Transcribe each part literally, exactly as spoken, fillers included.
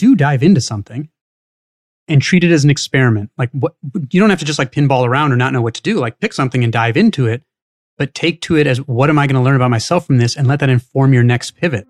do dive into something and treat it as an experiment. Like what, you don't have to just like pinball around or not know what to do. Like pick something and dive into it, but take to it as what am I going to learn about myself from this, and let that inform your next pivot.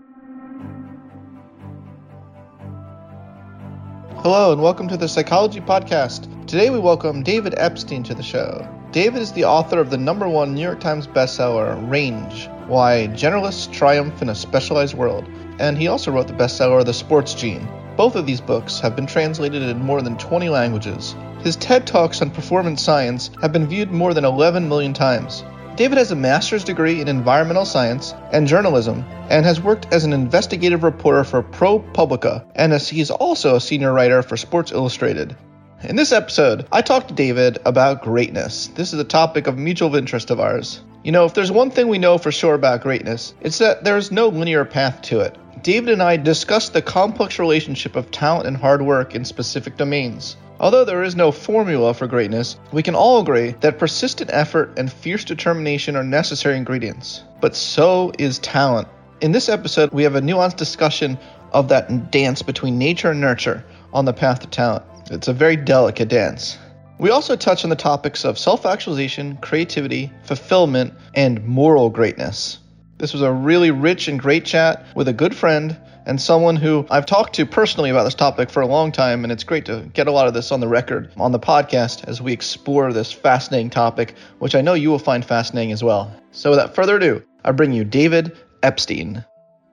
Hello and welcome to the Psychology Podcast. Today we welcome David Epstein to the show. David is the author of the number one New York Times bestseller, Range, Why Generalists Triumph in a Specialized World. And he also wrote the bestseller, The Sports Gene. Both of these books have been translated in more than twenty languages. His TED Talks on performance science have been viewed more than eleven million times. David has a master's degree in environmental science and journalism and has worked as an investigative reporter for ProPublica, and as he's also a senior writer for Sports Illustrated. In this episode, I talked to David about greatness. This is a topic of mutual interest of ours. You know, if there's one thing we know for sure about greatness, it's that there's no linear path to it. David and I discussed the complex relationship of talent and hard work in specific domains. Although there is no formula for greatness, we can all agree that persistent effort and fierce determination are necessary ingredients. But so is talent. In this episode, we have a nuanced discussion of that dance between nature and nurture on the path to talent. It's a very delicate dance. We also touch on the topics of self-actualization, creativity, fulfillment, and moral greatness. This was a really rich and great chat with a good friend and someone who I've talked to personally about this topic for a long time, and it's great to get a lot of this on the record on the podcast as we explore this fascinating topic, which I know you will find fascinating as well. So without further ado, I bring you David Epstein.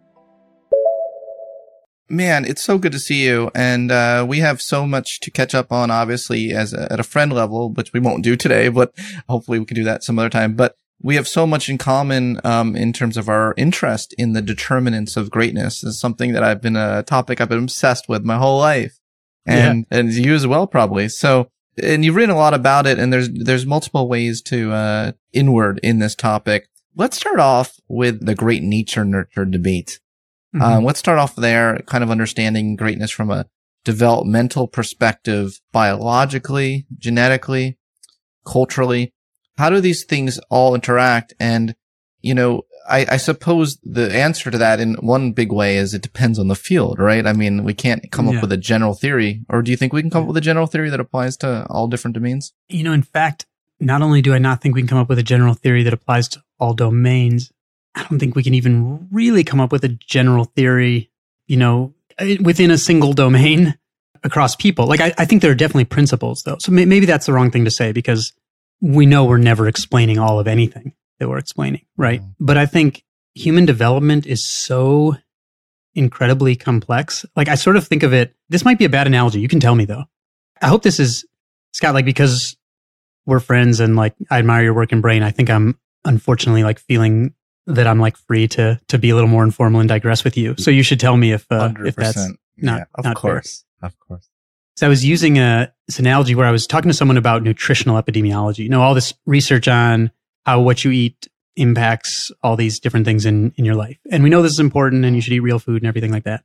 Man, it's so good to see you, and uh, we have so much to catch up on, obviously, as a, at a friend level, which we won't do today, but hopefully we can do that some other time. But we have so much in common um, in terms of our interest in the determinants of greatness. This is something that I've been a topic I've been obsessed with my whole life, and yeah. and you as well, probably. So, and you've written a lot about it, and there's there's multiple ways to uh, inward in this topic. Let's start off with the great nature-nurture debate. Mm-hmm. Um, let's start off there, kind of understanding greatness from a developmental perspective, biologically, genetically, culturally. How do these things all interact? And, you know, I, I suppose the answer to that in one big way is it depends on the field, right? I mean, we can't come yeah. up with a general theory. Or do you think we can come up with a general theory that applies to all different domains? You know, in fact, not only do I not think we can come up with a general theory that applies to all domains, I don't think we can even really come up with a general theory, you know, within a single domain across people. Like, I, I think there are definitely principles, though. So may, maybe that's the wrong thing to say, because we know we're never explaining all of anything that we're explaining, right? Mm-hmm. But I think human development is so incredibly complex. Like, I sort of think of it, this might be a bad analogy. You can tell me, though. I hope this is, Scott, like, because we're friends and, like, I admire your work and brain, I think I'm unfortunately, like, feeling that I'm like free to to be a little more informal and digress with you. So you should tell me if uh, if that's not yeah, of not course, fair. Of course. So I was using a this analogy where I was talking to someone about nutritional epidemiology. You know, all this research on how what you eat impacts all these different things in in your life, and we know this is important, and you should eat real food and everything like that.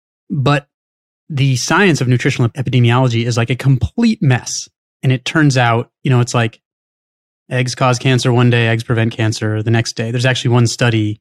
But the science of nutritional epidemiology is like a complete mess, and it turns out, you know, it's like eggs cause cancer one day, eggs prevent cancer the next day. There's actually one study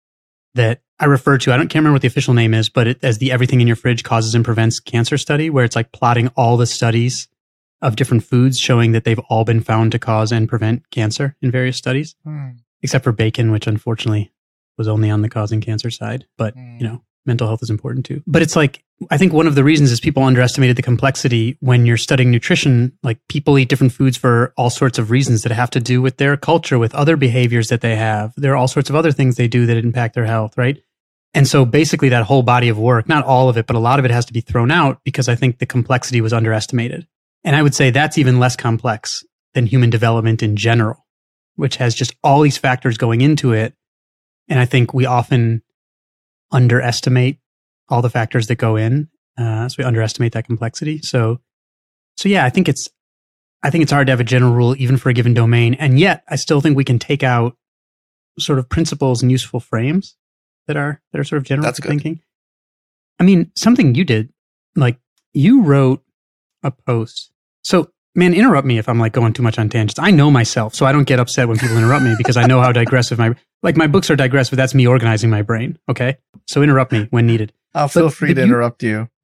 that I refer to, I don't can't remember what the official name is, but it, as the Everything in Your Fridge Causes and Prevents Cancer study, where it's like plotting all the studies of different foods showing that they've all been found to cause and prevent cancer in various studies, hmm. except for bacon, which unfortunately was only on the causing cancer side. But, hmm. you know, mental health is important too. But it's like, I think one of the reasons is people underestimated the complexity when you're studying nutrition. Like, people eat different foods for all sorts of reasons that have to do with their culture, with other behaviors that they have. There are all sorts of other things they do that impact their health, right? And so basically that whole body of work, not all of it, but a lot of it has to be thrown out because I think the complexity was underestimated. And I would say that's even less complex than human development in general, which has just all these factors going into it. And I think we often underestimate all the factors that go in. Uh, so we underestimate that complexity. So, so yeah, I think it's, I think it's hard to have a general rule even for a given domain. And yet I still think we can take out sort of principles and useful frames that are, that are sort of general That's good. thinking. I mean, something you did, like you wrote a post. So man, interrupt me if I'm like going too much on tangents. I know myself, so I don't get upset when people interrupt me because I know how digressive my, like my books are digressive. That's me organizing my brain. Okay. So interrupt me when needed. I'll feel but, free but to you, interrupt you.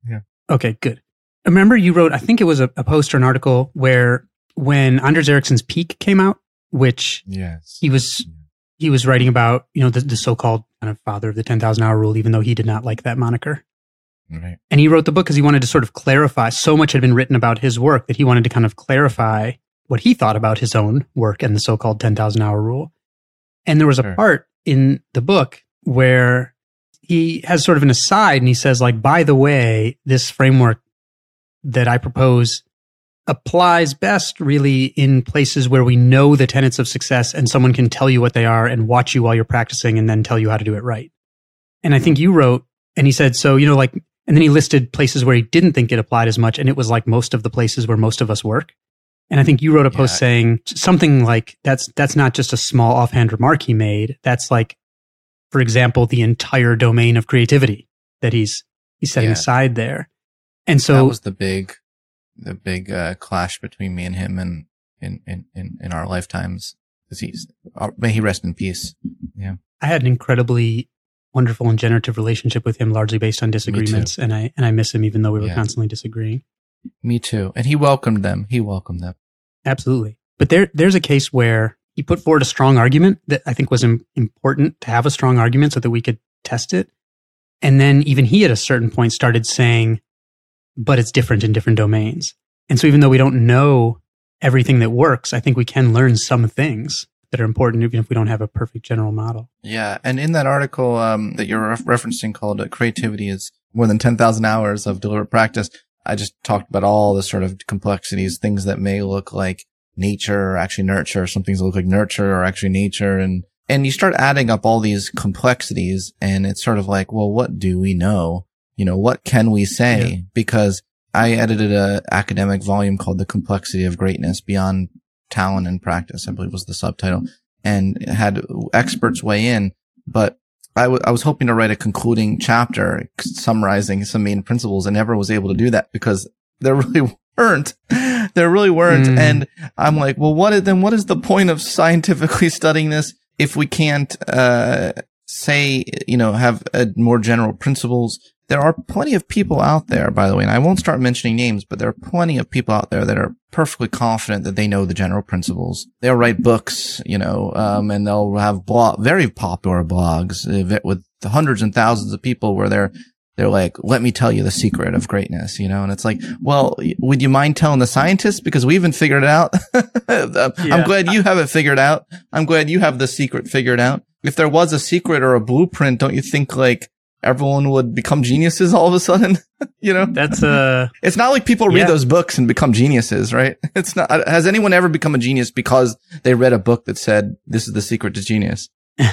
Yeah. Okay, good. Remember you wrote, I think it was a, a post or an article where when Anders Ericsson's Peak came out, which yes. he was he was writing about, you know, the, the so-called kind of father of the ten thousand hour rule, even though he did not like that moniker. Right. And he wrote the book because he wanted to sort of clarify. So much had been written about his work that he wanted to kind of clarify what he thought about his own work and the so-called ten thousand hour rule. And there was a sure. part in the book where he has sort of an aside and he says, like, by the way, this framework that I propose applies best really in places where we know the tenets of success and someone can tell you what they are and watch you while you're practicing and then tell you how to do it right. And I think you wrote, and he said, so, you know, like, and then he listed places where he didn't think it applied as much. And it was like most of the places where most of us work. And I think you wrote a post yeah. saying something like, that's, that's not just a small offhand remark he made. That's like, for example, the entire domain of creativity that he's, he's setting yeah. aside there. And so that was the big, the big, uh, clash between me and him and in, in, in, in our lifetimes. Cause he's, may he rest in peace. Yeah. I had an incredibly wonderful and generative relationship with him, largely based on disagreements. And I, and I miss him even though we were yeah. constantly disagreeing. Me too. And he welcomed them. He welcomed them. Absolutely. But there, there's a case where he put forward a strong argument that I think was im- important to have a strong argument so that we could test it. And then even he at a certain point started saying, but it's different in different domains. And so even though we don't know everything that works, I think we can learn some things that are important, even if we don't have a perfect general model. Yeah. And in that article um, that you're ref- referencing called uh, Creativity is More Than ten thousand Hours of Deliberate Practice, I just talked about all the sort of complexities, things that may look like nature or actually nurture, some things that look like nurture or actually nature. And, and you start adding up all these complexities and it's sort of like, well, what do we know? You know, what can we say? Yeah. Because I edited a academic volume called The Complexity of Greatness Beyond Talent and Practice, I believe was the subtitle, and had experts weigh in. But I, w- I was hoping to write a concluding chapter summarizing some main principles and never was able to do that because there really weren't. There really weren't. Mm. And I'm like, well, what is, then what is the point of scientifically studying this if we can't, uh, say, you know, have uh, more general principles? There are plenty of people out there, by the way, and I won't start mentioning names, but there are plenty of people out there that are perfectly confident that they know the general principles. They'll write books, you know, um, and they'll have blog, very popular blogs with hundreds and thousands of people where they're, they're like, let me tell you the secret of greatness, you know, and it's like, well, would you mind telling the scientists? Because we haven't figured it out. yeah. I'm glad you have it figured out. I'm glad you have the secret figured out. If there was a secret or a blueprint, don't you think like, everyone would become geniuses all of a sudden, you know? That's uh It's not like people read yeah. those books and become geniuses, right? It's not. Has anyone ever become a genius because they read a book that said, this is the secret to genius?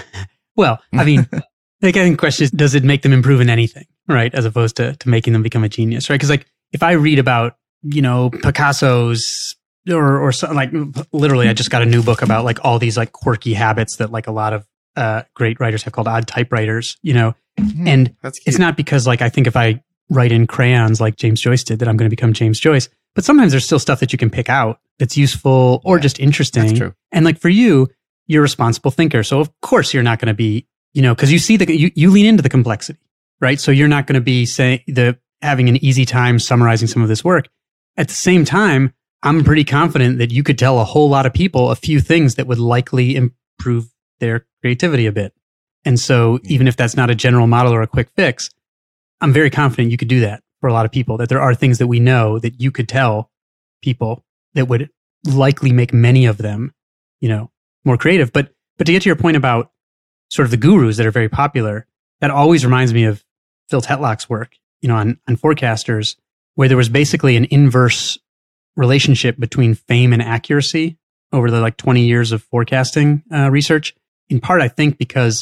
Well, I mean, the I think question is, does it make them improve in anything, right? As opposed to, to making them become a genius, right? Because like, if I read about, you know, Picasso's or, or so, like literally, I just got a new book about like all these like quirky habits that like a lot of uh, great writers have called odd typewriters, you know? Mm, and it's not because like, I think if I write in crayons like James Joyce did that I'm going to become James Joyce, but sometimes there's still stuff that you can pick out that's useful or yeah, just interesting. That's true. And like for you, you're a responsible thinker. So of course you're not going to be, you know, cause you see the, you, you lean into the complexity, right? So you're not going to be saying the, having an easy time summarizing some of this work. At the same time, I'm pretty confident that you could tell a whole lot of people a few things that would likely improve their creativity a bit. And so even if that's not a general model or a quick fix, I'm very confident you could do that for a lot of people, that there are things that we know that you could tell people that would likely make many of them, you know, more creative. But, but to get to your point about sort of the gurus that are very popular, that always reminds me of Phil Tetlock's work, you know, on, on forecasters, where there was basically an inverse relationship between fame and accuracy over the like twenty years of forecasting uh, research. In part, I think because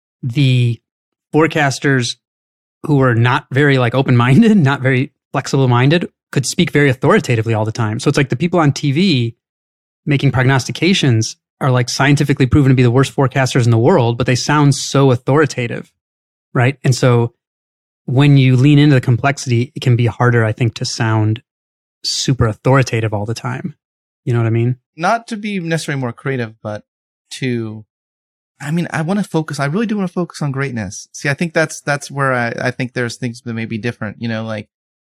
the forecasters who were not very like open-minded, not very flexible-minded, could speak very authoritatively all the time. So it's like the people on T V making prognostications are like scientifically proven to be the worst forecasters in the world, but they sound so authoritative, right? And so when you lean into the complexity, it can be harder, I think, to sound super authoritative all the time. You know what I mean? Not to be necessarily more creative, but to, I mean, I want to focus, I really do want to focus on greatness. See, I think that's, that's where I, I think there's things that may be different, you know, like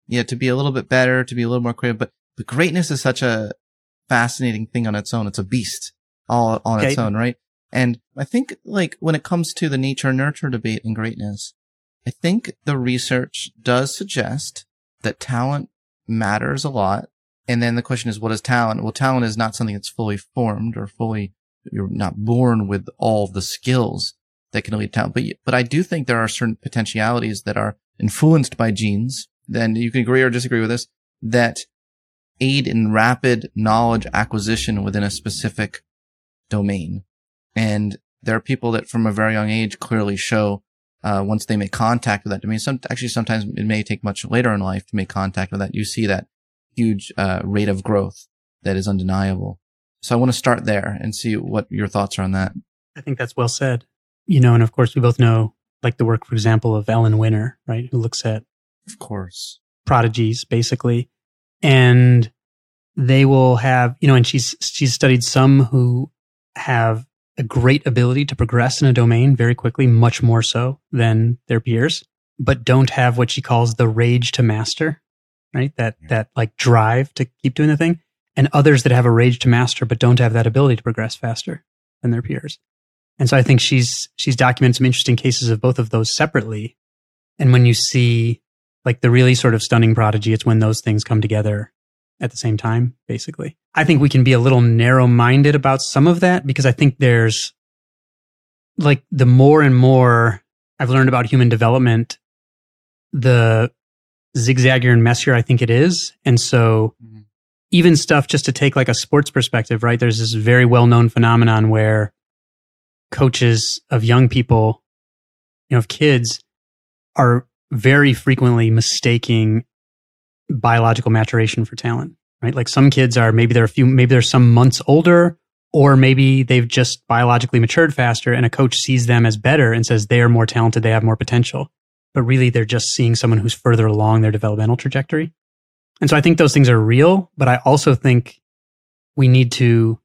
yeah, to be a little bit better, to be a little more creative. But, but greatness is such a fascinating thing on its own. It's a beast all on okay. its own, right? And I think like when it comes to the nature nurture debate in greatness, I think the research does suggest that talent matters a lot. And then the question is, what is talent? Well, talent is not something that's fully formed or fully, you're not born with all the skills that can lead to talent. But, but I do think there are certain potentialities that are influenced by genes. Then you can agree or disagree with this, that aid in rapid knowledge acquisition within a specific domain. And there are people that from a very young age clearly show, uh, once they make contact with that domain, some, actually sometimes it may take much later in life to make contact with that. You see that huge, uh, rate of growth that is undeniable. So I want to start there and see what your thoughts are on that. I think that's well said. You know, and of course we both know, like the work, for example, of Ellen Winter, right? Who looks at, of course, prodigies basically. And they will have, you know, and she's, she's studied some who have a great ability to progress in a domain very quickly, much more so than their peers, but don't have what she calls the rage to master, right? That, yeah. that like drive to keep doing the thing. And others that have a rage to master, but don't have that ability to progress faster than their peers. And so I think she's, she's documented some interesting cases of both of those separately. And when you see like the really sort of stunning prodigy, it's when those things come together at the same time, basically. I think we can be a little narrow-minded about some of that because I think there's like the more and more I've learned about human development, the zigzaggier and messier I think it is. And so mm-hmm. even stuff just to take like a sports perspective, right? There's this very well-known phenomenon where coaches of young people, you know, of kids are very frequently mistaking biological maturation for talent, right? Like some kids are, maybe they're a few, maybe they're some months older, or maybe they've just biologically matured faster and a coach sees them as better and says they are more talented, they have more potential. But really they're just seeing someone who's further along their developmental trajectory. And so I think those things are real, but I also think we need to,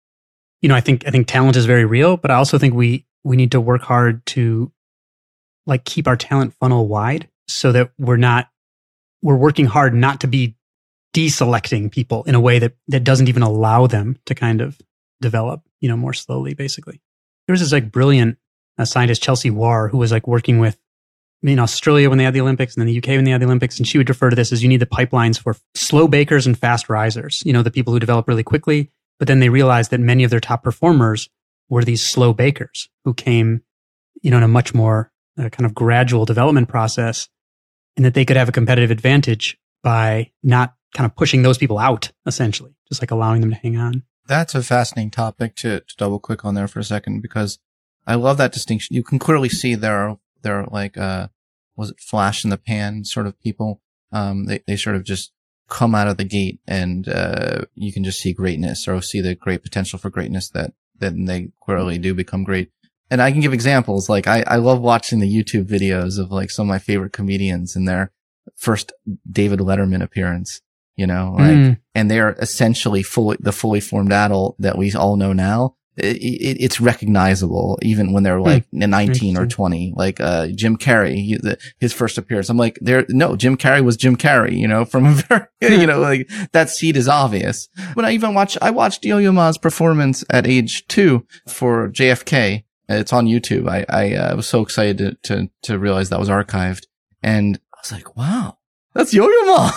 you know, I think, I think talent is very real, but I also think we, we need to work hard to like keep our talent funnel wide so that we're not, we're working hard not to be deselecting people in a way that, that doesn't even allow them to kind of develop, you know, more slowly, basically. There was this like brilliant uh, scientist, Chelsea Warr, who was like working with in Australia when they had the Olympics and then the U K when they had the Olympics. And she would refer to this as you need the pipelines for slow bakers and fast risers, you know, the people who develop really quickly. But then they realized that many of their top performers were these slow bakers who came, you know, in a much more uh, kind of gradual development process, and that they could have a competitive advantage by not kind of pushing those people out, essentially, just like allowing them to hang on. That's a fascinating topic to, to double click on there for a second, because I love that distinction. You can clearly see there are, there are like, uh, was it flash in the pan sort of people? Um, they, they sort of just come out of the gate and, uh, you can just see greatness or see the great potential for greatness that, then they clearly do become great. And I can give examples. Like I, I love watching the YouTube videos of like some of my favorite comedians in their first David Letterman appearance, you know, like, mm. and they're essentially fully, the fully formed adult that we all know now. It, it, it's recognizable even when they're like mm. nineteen or twenty, like, uh, Jim Carrey, he, the, his first appearance. I'm like, there, no, Jim Carrey was Jim Carrey, you know, from a very, you know, like that seed is obvious. When I even watch, I watched Yo-Yo Ma's performance at age two for J F K. It's on YouTube. I, I uh, was so excited to, to, to realize that was archived. And I was like, wow, that's Yo-Yo Ma.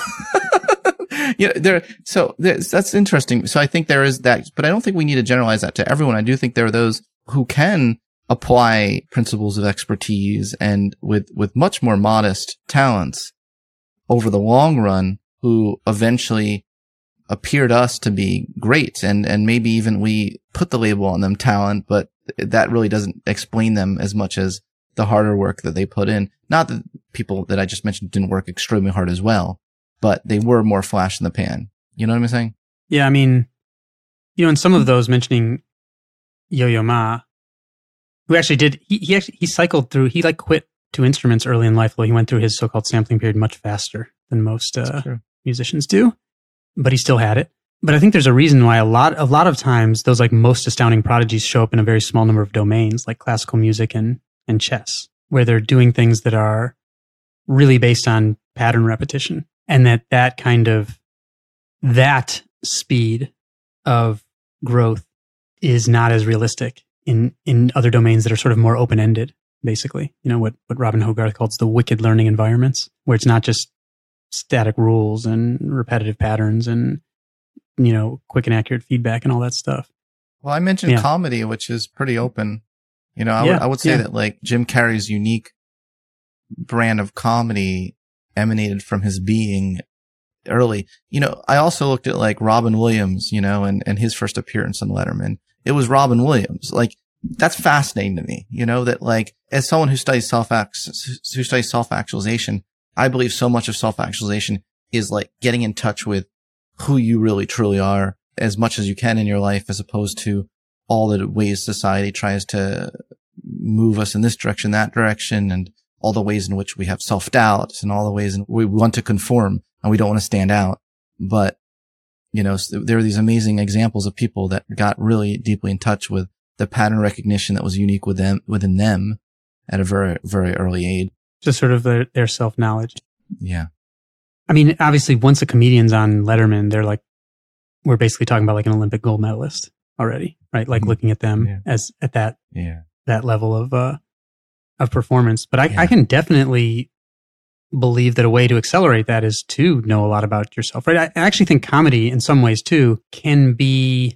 Yeah, there, so that's interesting. So I think there is that, but I don't think we need to generalize that to everyone. I do think there are those who can apply principles of expertise and with, with much more modest talents over the long run who eventually appear to us to be great. And, and maybe even we put the label on them talent, but that really doesn't explain them as much as the harder work that they put in. Not that people that I just mentioned didn't work extremely hard as well, but they were more flash in the pan. You know what I'm saying? Yeah, I mean, you know, in some of those mentioning Yo-Yo Ma, who actually did, he, he actually, he cycled through, he like quit two instruments early in life, though he went through his so-called sampling period much faster than most uh, musicians do, but he still had it. But I think there's a reason why a lot, a lot of times those like most astounding prodigies show up in a very small number of domains, like classical music and, and chess, where they're doing things that are really based on pattern repetition. and that that kind of, that speed of growth is not as realistic in, in other domains that are sort of more open-ended, basically. You know, what, what Robin Hogarth calls the wicked learning environments, where it's not just static rules and repetitive patterns and, you know, quick and accurate feedback and all that stuff. Well, I mentioned Yeah. comedy, which is pretty open. You know, I Yeah, would, I would say yeah. that like Jim Carrey's unique brand of comedy emanated from his being early. You know, I also looked at like Robin Williams, you know, and, and his first appearance on Letterman. It was Robin Williams. Like, that's fascinating to me, you know, that like, as someone who studies self who studies self-actualization, I believe so much of self-actualization is like getting in touch with who you really truly are as much as you can in your life, as opposed to all the ways society tries to move us in this direction, that direction, and all the ways in which we have self-doubt and all the ways in we want to conform and we don't want to stand out. But, you know, there are these amazing examples of people that got really deeply in touch with the pattern recognition that was unique with them, within them at a very, very early age. Just sort of their, their self-knowledge. Yeah. I mean, obviously, once a comedian's on Letterman, they're like, we're basically talking about like an Olympic gold medalist already, right? Like Mhm. looking at them Yeah. as at that Yeah. that level of uh of performance. But I, Yeah. I can definitely believe that a way to accelerate that is to know a lot about yourself, right? I, I actually think comedy, in some ways too, can be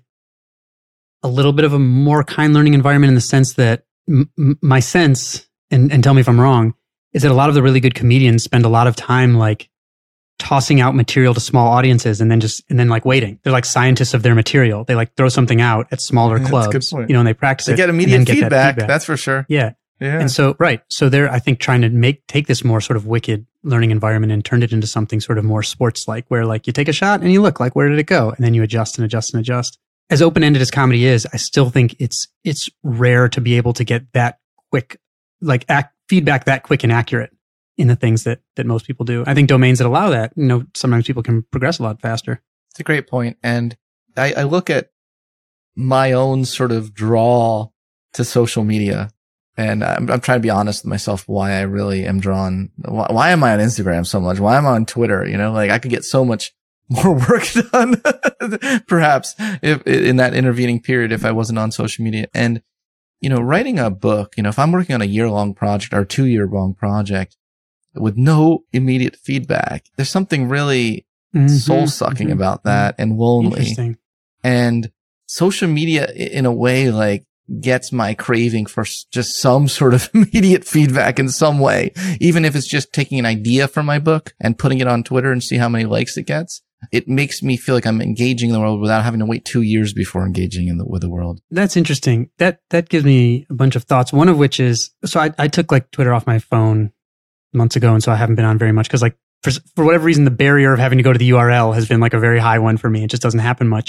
a little bit of a more kind learning environment in the sense that m- m- my sense, and, and tell me if I'm wrong, is that a lot of the really good comedians spend a lot of time like tossing out material to small audiences and then just, and then like waiting. They're like scientists of their material. They like throw something out at smaller That's a clubs, good point. you know, and they practice They it. get and immediate then get that feedback, feedback. that's for sure. Yeah. Yeah. And so, right. So they're, I think, trying to make, take this more sort of wicked learning environment and turn it into something sort of more sports like, where like you take a shot and you look like, where did it go? And then you adjust and adjust and adjust. As open-ended as comedy is, I still think it's, it's rare to be able to get that quick, like ac- feedback that quick and accurate in the things that, that most people do. I think domains that allow that, you know, sometimes people can progress a lot faster. It's a great point. And I, I look at my own sort of draw to social media, and I'm, I'm trying to be honest with myself why I really am drawn. Why, why am I on Instagram so much? Why am I on Twitter? You know, like I could get so much more work done, perhaps, if in that intervening period, if I wasn't on social media. And, you know, writing a book, you know, if I'm working on a year long project or a two year long project with no immediate feedback, there's something really Mhm, soul sucking mhm, about that and lonely. Interesting. And social media, i- in a way, like gets my craving for s- just some sort of immediate feedback in some way, even if it's just taking an idea from my book and putting it on Twitter and see how many likes it gets. It makes me feel like I'm engaging in the world without having to wait two years before engaging in the, with the world. That's interesting. That that gives me a bunch of thoughts. One of which is, so I, I took like Twitter off my phone months ago, and so I haven't been on very much because like for for whatever reason the barrier of having to go to the U R L has been like a very high one for me. It just doesn't happen much.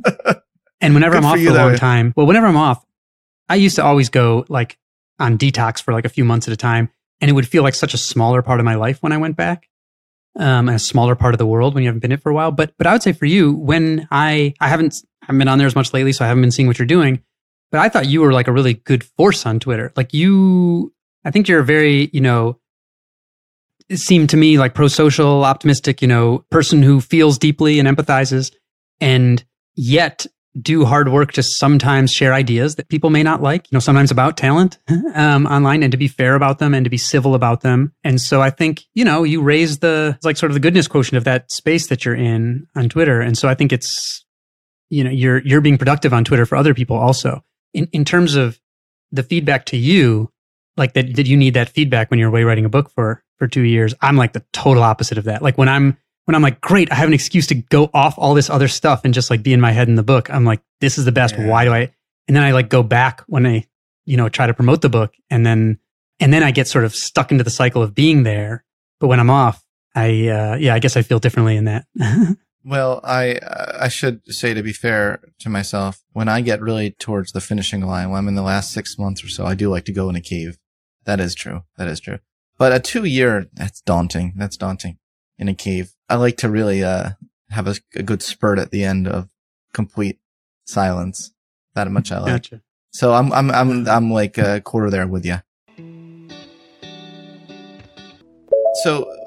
And whenever Good I'm for off you, for a long though. time, well, whenever I'm off, I used to always go like on detox for like a few months at a time, and it would feel like such a smaller part of my life when I went back. Um, a smaller part of the world when you haven't been in it for a while. But but I would say for you, when I I haven't haven't been on there as much lately, so I haven't been seeing what you're doing. But I thought you were like a really good force on Twitter. Like you, I think you're a very, you know, it seemed to me like pro-social, optimistic, you know, person who feels deeply and empathizes, and yet do hard work to sometimes share ideas that people may not like, you know, sometimes about talent um, online, and to be fair about them and to be civil about them. And so I think, you know, you raise the, like sort of the goodness quotient of that space that you're in on Twitter. And so I think it's, you know, you're, you're being productive on Twitter for other people also. In, in terms of the feedback to you, like that, did you need that feedback when you're away writing a book for, for two years? I'm like the total opposite of that. Like when I'm, when I'm like, great, I have an excuse to go off all this other stuff and just like be in my head in the book, I'm like, this is the best. Yeah. Why do I? And then I like go back when I, you know, try to promote the book, and then, and then I get sort of stuck into the cycle of being there. But when I'm off, I, uh, yeah, I guess I feel differently in that. Well, I I should say, to be fair to myself, when I get really towards the finishing line, when I'm in the last six months or so, I do like to go in a cave. That is true. That is true. But a two year, that's daunting. That's daunting in a cave. I like to really uh have a, a good spurt at the end of complete silence. That much I like. Gotcha. So I'm I'm I'm I'm like a quarter there with you. So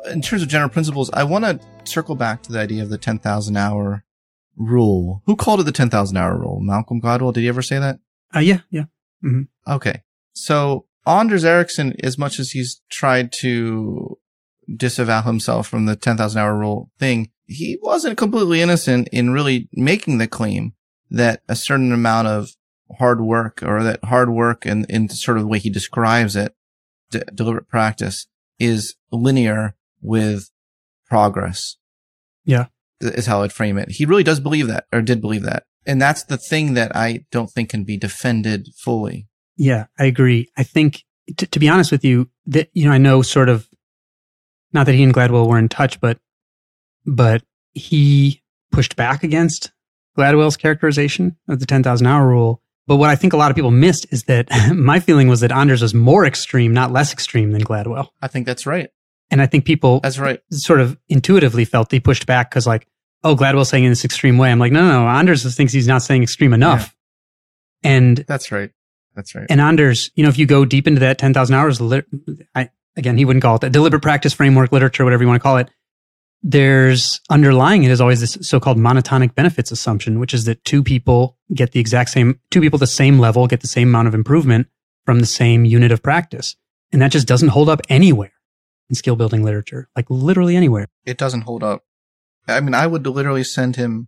in terms of general principles, I want to circle back to the idea of the ten thousand hour rule. Who called it the ten thousand hour rule? Malcolm Gladwell? Did he ever say that? Uh, yeah, yeah. Mm-hmm. Okay. So Anders Ericsson, as much as he's tried to disavow himself from the ten thousand hour rule thing, he wasn't completely innocent in really making the claim that a certain amount of hard work, or that hard work in, in sort of the way he describes it, d- deliberate practice, is linear with progress. Yeah. Is how I'd frame it. He really does believe that, or did believe that. And that's the thing that I don't think can be defended fully. Yeah, I agree. I think, t- to be honest with you, that, you know, I know sort of, not that he and Gladwell were in touch, but, but he pushed back against Gladwell's characterization of the ten thousand hour rule. But what I think a lot of people missed is that my feeling was that Anders was more extreme, not less extreme than Gladwell. I think that's right. And I think people That's right. sort of intuitively felt they pushed back because, like, oh, Gladwell's saying in this extreme way. I'm like, no, no, no. Anders thinks he's not saying extreme enough. Yeah. And that's right. That's right. And Anders, you know, if you go deep into that ten thousand hours, lit- I, again, he wouldn't call it that, deliberate practice framework, literature, whatever you want to call it. There's underlying it is always this so-called monotonic benefits assumption, which is that two people get the exact same, two people at the same level get the same amount of improvement from the same unit of practice. And that just doesn't hold up anywhere in skill building literature, like literally anywhere. It doesn't hold up. I mean, I would literally send him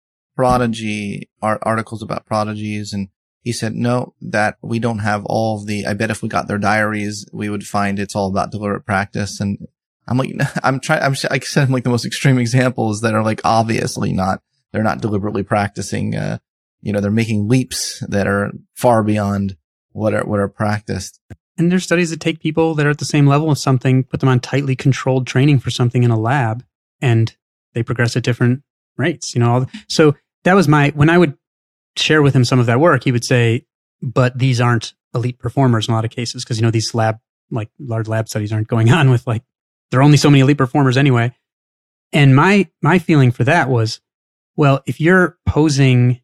prodigy art articles about prodigies, and he said, no, that we don't have all of the, I bet if we got their diaries, we would find it's all about deliberate practice. And I'm like, I'm trying, I'm, I sent him like the most extreme examples that are like obviously not, they're not deliberately practicing, uh, you know, they're making leaps that are far beyond what are, what are practiced. And there's studies that take people that are at the same level of something, put them on tightly controlled training for something in a lab, and they progress at different rates, you know. All the, so that was my, when I would share with him some of that work, he would say, but these aren't elite performers in a lot of cases, because, you know, these lab, like large lab studies aren't going on with, like, there are only so many elite performers anyway. And my, my feeling for that was, well, if you're posing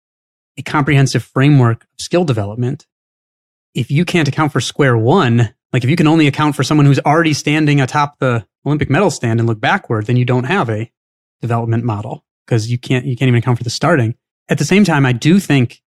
a comprehensive framework of skill development, if you can't account for square one, like if you can only account for someone who's already standing atop the Olympic medal stand and look backward, then you don't have a development model, because you can't, you can't even account for the starting. At the same time, I do think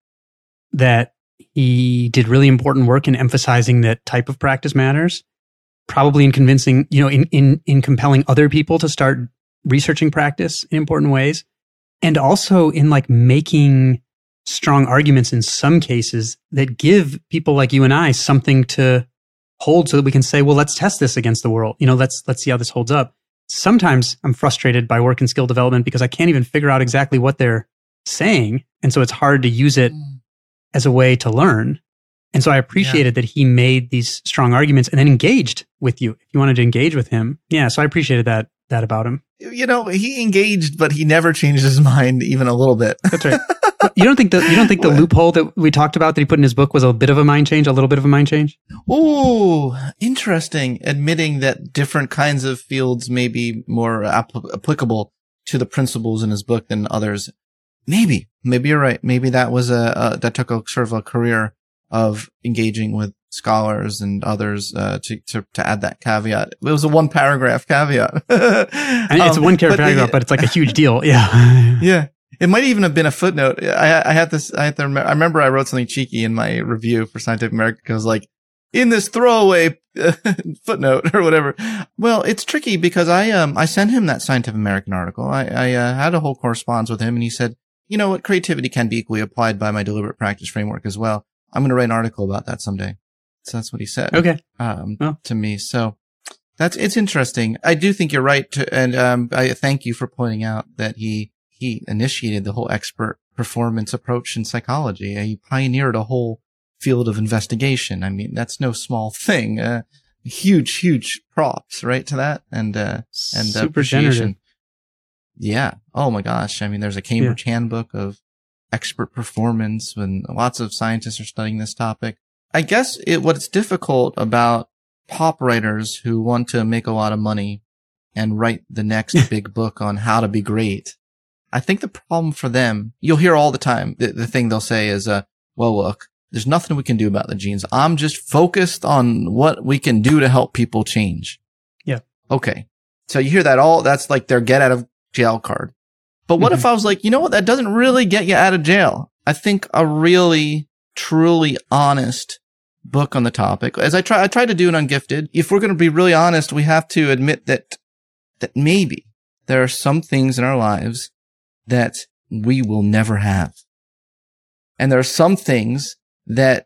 that he did really important work in emphasizing that type of practice matters, probably in convincing, you know, in, in, in compelling other people to start researching practice in important ways. And also in like making strong arguments in some cases that give people like you and I something to hold so that we can say, well, let's test this against the world. You know, let's, let's see how this holds up. Sometimes I'm frustrated by work and skill development because I can't even figure out exactly what they're saying. And so it's hard to use it as a way to learn. And so I appreciated yeah. that he made these strong arguments and then engaged with you. If you wanted to engage with him. Yeah. So I appreciated that, that about him. You know, he engaged, but he never changed his mind even a little bit. That's right. You don't think the, you don't think the loophole that we talked about that he put in his book was a bit of a mind change, a little bit of a mind change? Ooh, interesting. Admitting that different kinds of fields may be more ap- applicable to the principles in his book than others. Maybe, maybe you're right. Maybe that was a, a that took a sort of a career of engaging with scholars and others uh, to, to to add that caveat. It was a one paragraph caveat. I mean, it's um, a one paragraph, but, but it's like a huge deal. Yeah, yeah. It might even have been a footnote. I, I had this. I had to remember, I remember I wrote something cheeky in my review for Scientific American. I was like, in this throwaway uh, footnote or whatever. Well, it's tricky because I um I sent him that Scientific American article. I I uh, had a whole correspondence with him, and he said, you know what, creativity can be equally applied by my deliberate practice framework as well. I'm going to write an article about that someday. So that's what he said. Okay. Um, well. to me. So that's, it's interesting. I do think you're right. To, and, um, I thank you for pointing out that he, he initiated the whole expert performance approach in psychology. He pioneered a whole field of investigation. I mean, that's no small thing. Uh, huge, huge props, right, to that. And, uh, and super appreciation. generative. Yeah. Oh my gosh. I mean, there's a Cambridge yeah. handbook of expert performance when lots of scientists are studying this topic. I guess it, what's difficult about pop writers who want to make a lot of money and write the next big book on how to be great. I think the problem for them, you'll hear all the time, the, the thing they'll say is, uh, well, look, there's nothing we can do about the genes. I'm just focused on what we can do to help people change. Yeah. Okay. So you hear that all, that's like their get out of jail card. But what mm-hmm. if I was like, you know what? That doesn't really get you out of jail. I think a really, truly honest book on the topic, as I try, I try to do it on Gifted. If we're going to be really honest, we have to admit that, that maybe there are some things in our lives that we will never have. And there are some things that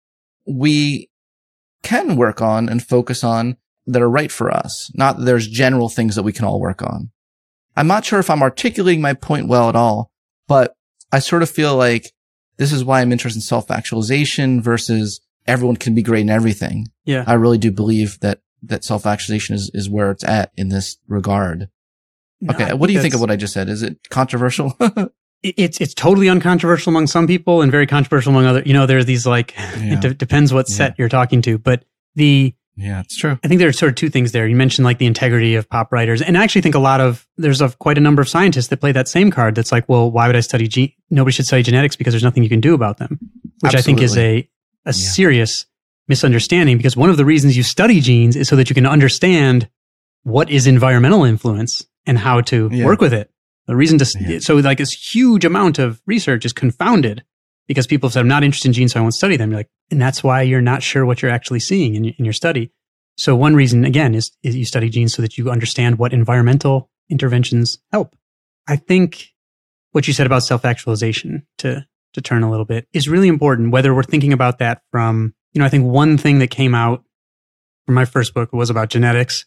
we can work on and focus on that are right for us. Not that there's general things that we can all work on. I'm not sure if I'm articulating my point well at all, but I sort of feel like this is why I'm interested in self-actualization versus everyone can be great in everything. Yeah. I really do believe that, that self-actualization is, is where it's at in this regard. No, okay. What do you think of what I just said? Is it controversial? It's it's totally uncontroversial among some people and very controversial among other. You know, there are these like Yeah. it d- depends what set Yeah. you're talking to, but the Yeah, it's true. I think there are sort of two things there. You mentioned like the integrity of pop writers, and I actually think a lot of there's a, quite a number of scientists that play that same card. That's like, well, why would I study? Ge- Nobody should study genetics because there's nothing you can do about them, which Absolutely. I think is a a Yeah. serious misunderstanding. Because one of the reasons you study genes is so that you can understand what is environmental influence and how to Yeah. work with it. The reason to, Yeah. so like this huge amount of research is confounded because people have said, I'm not interested in genes, so I won't study them. You're like, and that's why you're not sure what you're actually seeing in your, in your study. So one reason, again, is, is you study genes so that you understand what environmental interventions help. I think what you said about self-actualization, to, to turn a little bit, is really important, whether we're thinking about that from, you know, I think one thing that came out from my first book was about genetics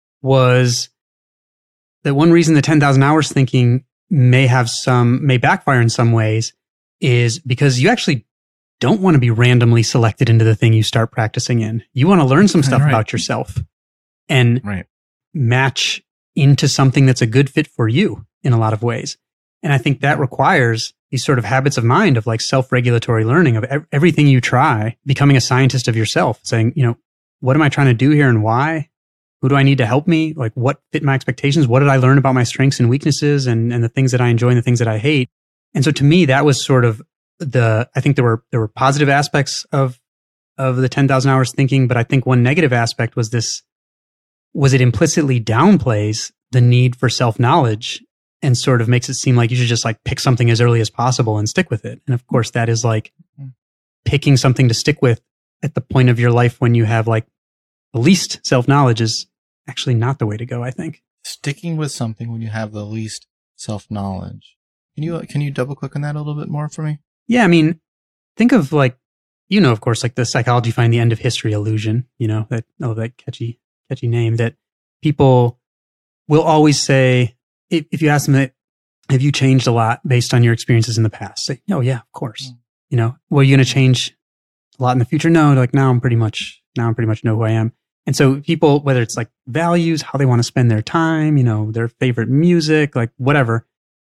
was that one reason the ten thousand hours thinking may have some, may backfire in some ways is because you actually don't want to be randomly selected into the thing you start practicing in. You want to learn some stuff Right. about yourself and Right. match into something that's a good fit for you in a lot of ways. And I think that requires these sort of habits of mind of like self-regulatory learning of ev- everything you try, becoming a scientist of yourself, saying, you know, what am I trying to do here and why? Who do I need to help me? Like what fit my expectations? What did I learn about my strengths and weaknesses and, and the things that I enjoy and the things that I hate? And so to me, that was sort of the, I think there were, there were positive aspects of, of the ten thousand hours thinking, but I think one negative aspect was this, was it implicitly downplays the need for self-knowledge and sort of makes it seem like you should just like pick something as early as possible and stick with it. And of course that is like picking something to stick with at the point of your life when you have like the least self-knowledge is actually not the way to go, I think. Sticking with something when you have the least self-knowledge. Can you, can you double click on that a little bit more for me? Yeah. I mean, think of like, you know, of course, like the psychology find the end of history illusion, you know, that, oh, that catchy, catchy name that people will always say, if, if you ask them that, have you changed a lot based on your experiences in the past? Say, oh yeah, of course. Mm. You know, well, are you going to change a lot in the future? No, like now I'm pretty much, now I'm pretty much know who I am. And so people, whether it's like values, how they want to spend their time, you know, their favorite music, like whatever,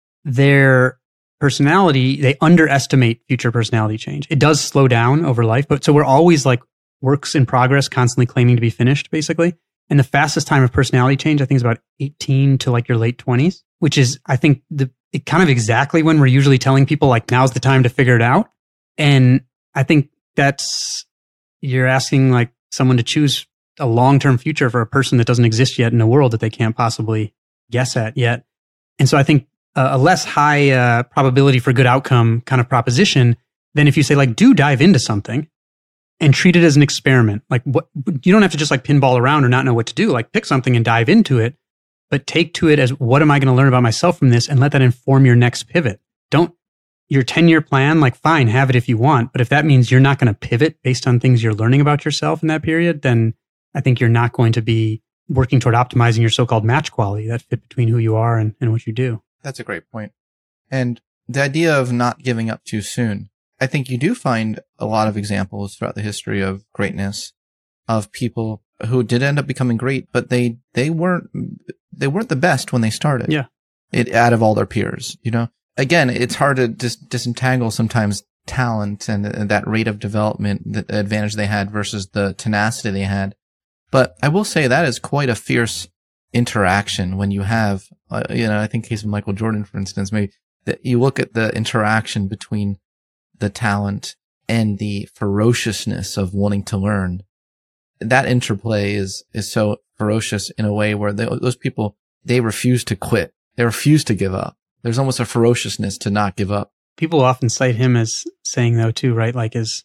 their personality, they underestimate future personality change. It does slow down over life, but so we're always like works in progress, constantly claiming to be finished, basically. And the fastest time of personality change, I think, is about eighteen to like your late twenties, which is, I think, the it kind of exactly when we're usually telling people like, now's the time to figure it out. And I think that's, you're asking like someone to choose a long-term future for a person that doesn't exist yet in a world that they can't possibly guess at yet. And so I think a, a less high uh, probability for good outcome kind of proposition than if you say like, do dive into something and treat it as an experiment. Like what, you don't have to just like pinball around or not know what to do. Like pick something and dive into it, but take to it as what am I going to learn about myself from this and let that inform your next pivot. Don't, your ten-year plan, like fine, have it if you want. But if that means you're not going to pivot based on things you're learning about yourself in that period, then I think you're not going to be working toward optimizing your so-called match quality that fit between who you are and, and what you do. That's a great point. And the idea of not giving up too soon. I think you do find a lot of examples throughout the history of greatness of people who did end up becoming great, but they, they weren't, they weren't the best when they started. Yeah. It out of all their peers, you know, again, it's hard to dis- disentangle sometimes talent and, and that rate of development, the advantage they had versus the tenacity they had. But I will say that is quite a fierce interaction when you have, uh, you know, I think case of Michael Jordan, for instance, maybe that you look at the interaction between the talent and the ferociousness of wanting to learn. that interplay is, is so ferocious in a way where they, those people, they refuse to quit. They refuse to give up. There's almost a ferociousness to not give up. People often cite him as saying though too, right? Like is,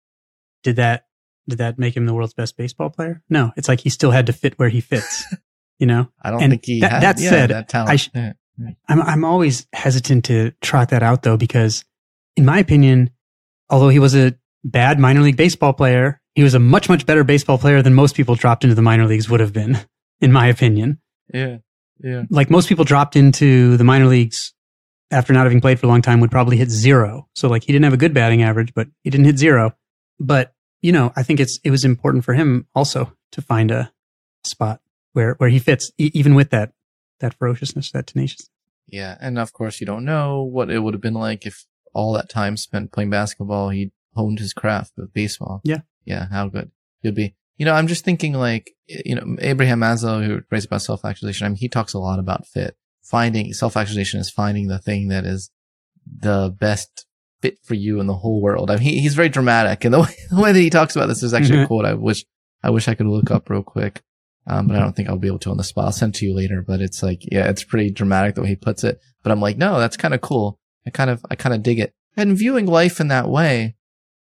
did that, did that make him the world's best baseball player? No, it's like he still had to fit where he fits, you know? I don't and think he that, had that yeah, said, that talent. I sh- yeah. I'm, I'm always hesitant to trot that out though, because in my opinion, although he was a bad minor league baseball player, he was a much, much better baseball player than most people dropped into the minor leagues would have been, in my opinion. Yeah. Yeah. Like most people dropped into the minor leagues after not having played for a long time would probably hit zero. So like he didn't have a good batting average, but he didn't hit zero. But, you know, I think it's, it was important for him also to find a spot where, where he fits, e- even with that, that ferociousness, that tenaciousness. Yeah. And of course, you don't know what it would have been like if all that time spent playing basketball, he honed his craft of baseball. Yeah. Yeah. How good could be. You know, I'm just thinking like, you know, Abraham Maslow, who writes about self-actualization, I mean, he talks a lot about fit. Finding self-actualization is finding the thing that is the best fit for you in the whole world. I mean, he, he's very dramatic, and the way, the way that he talks about this is actually a quote I wish, I wish I could look up real quick. Um, but I don't think I'll be able to on the spot. I'll send it to you later, but it's like, yeah, it's pretty dramatic the way he puts it. But I'm like, no, that's kind of cool. I kind of, I kind of dig it. And viewing life in that way,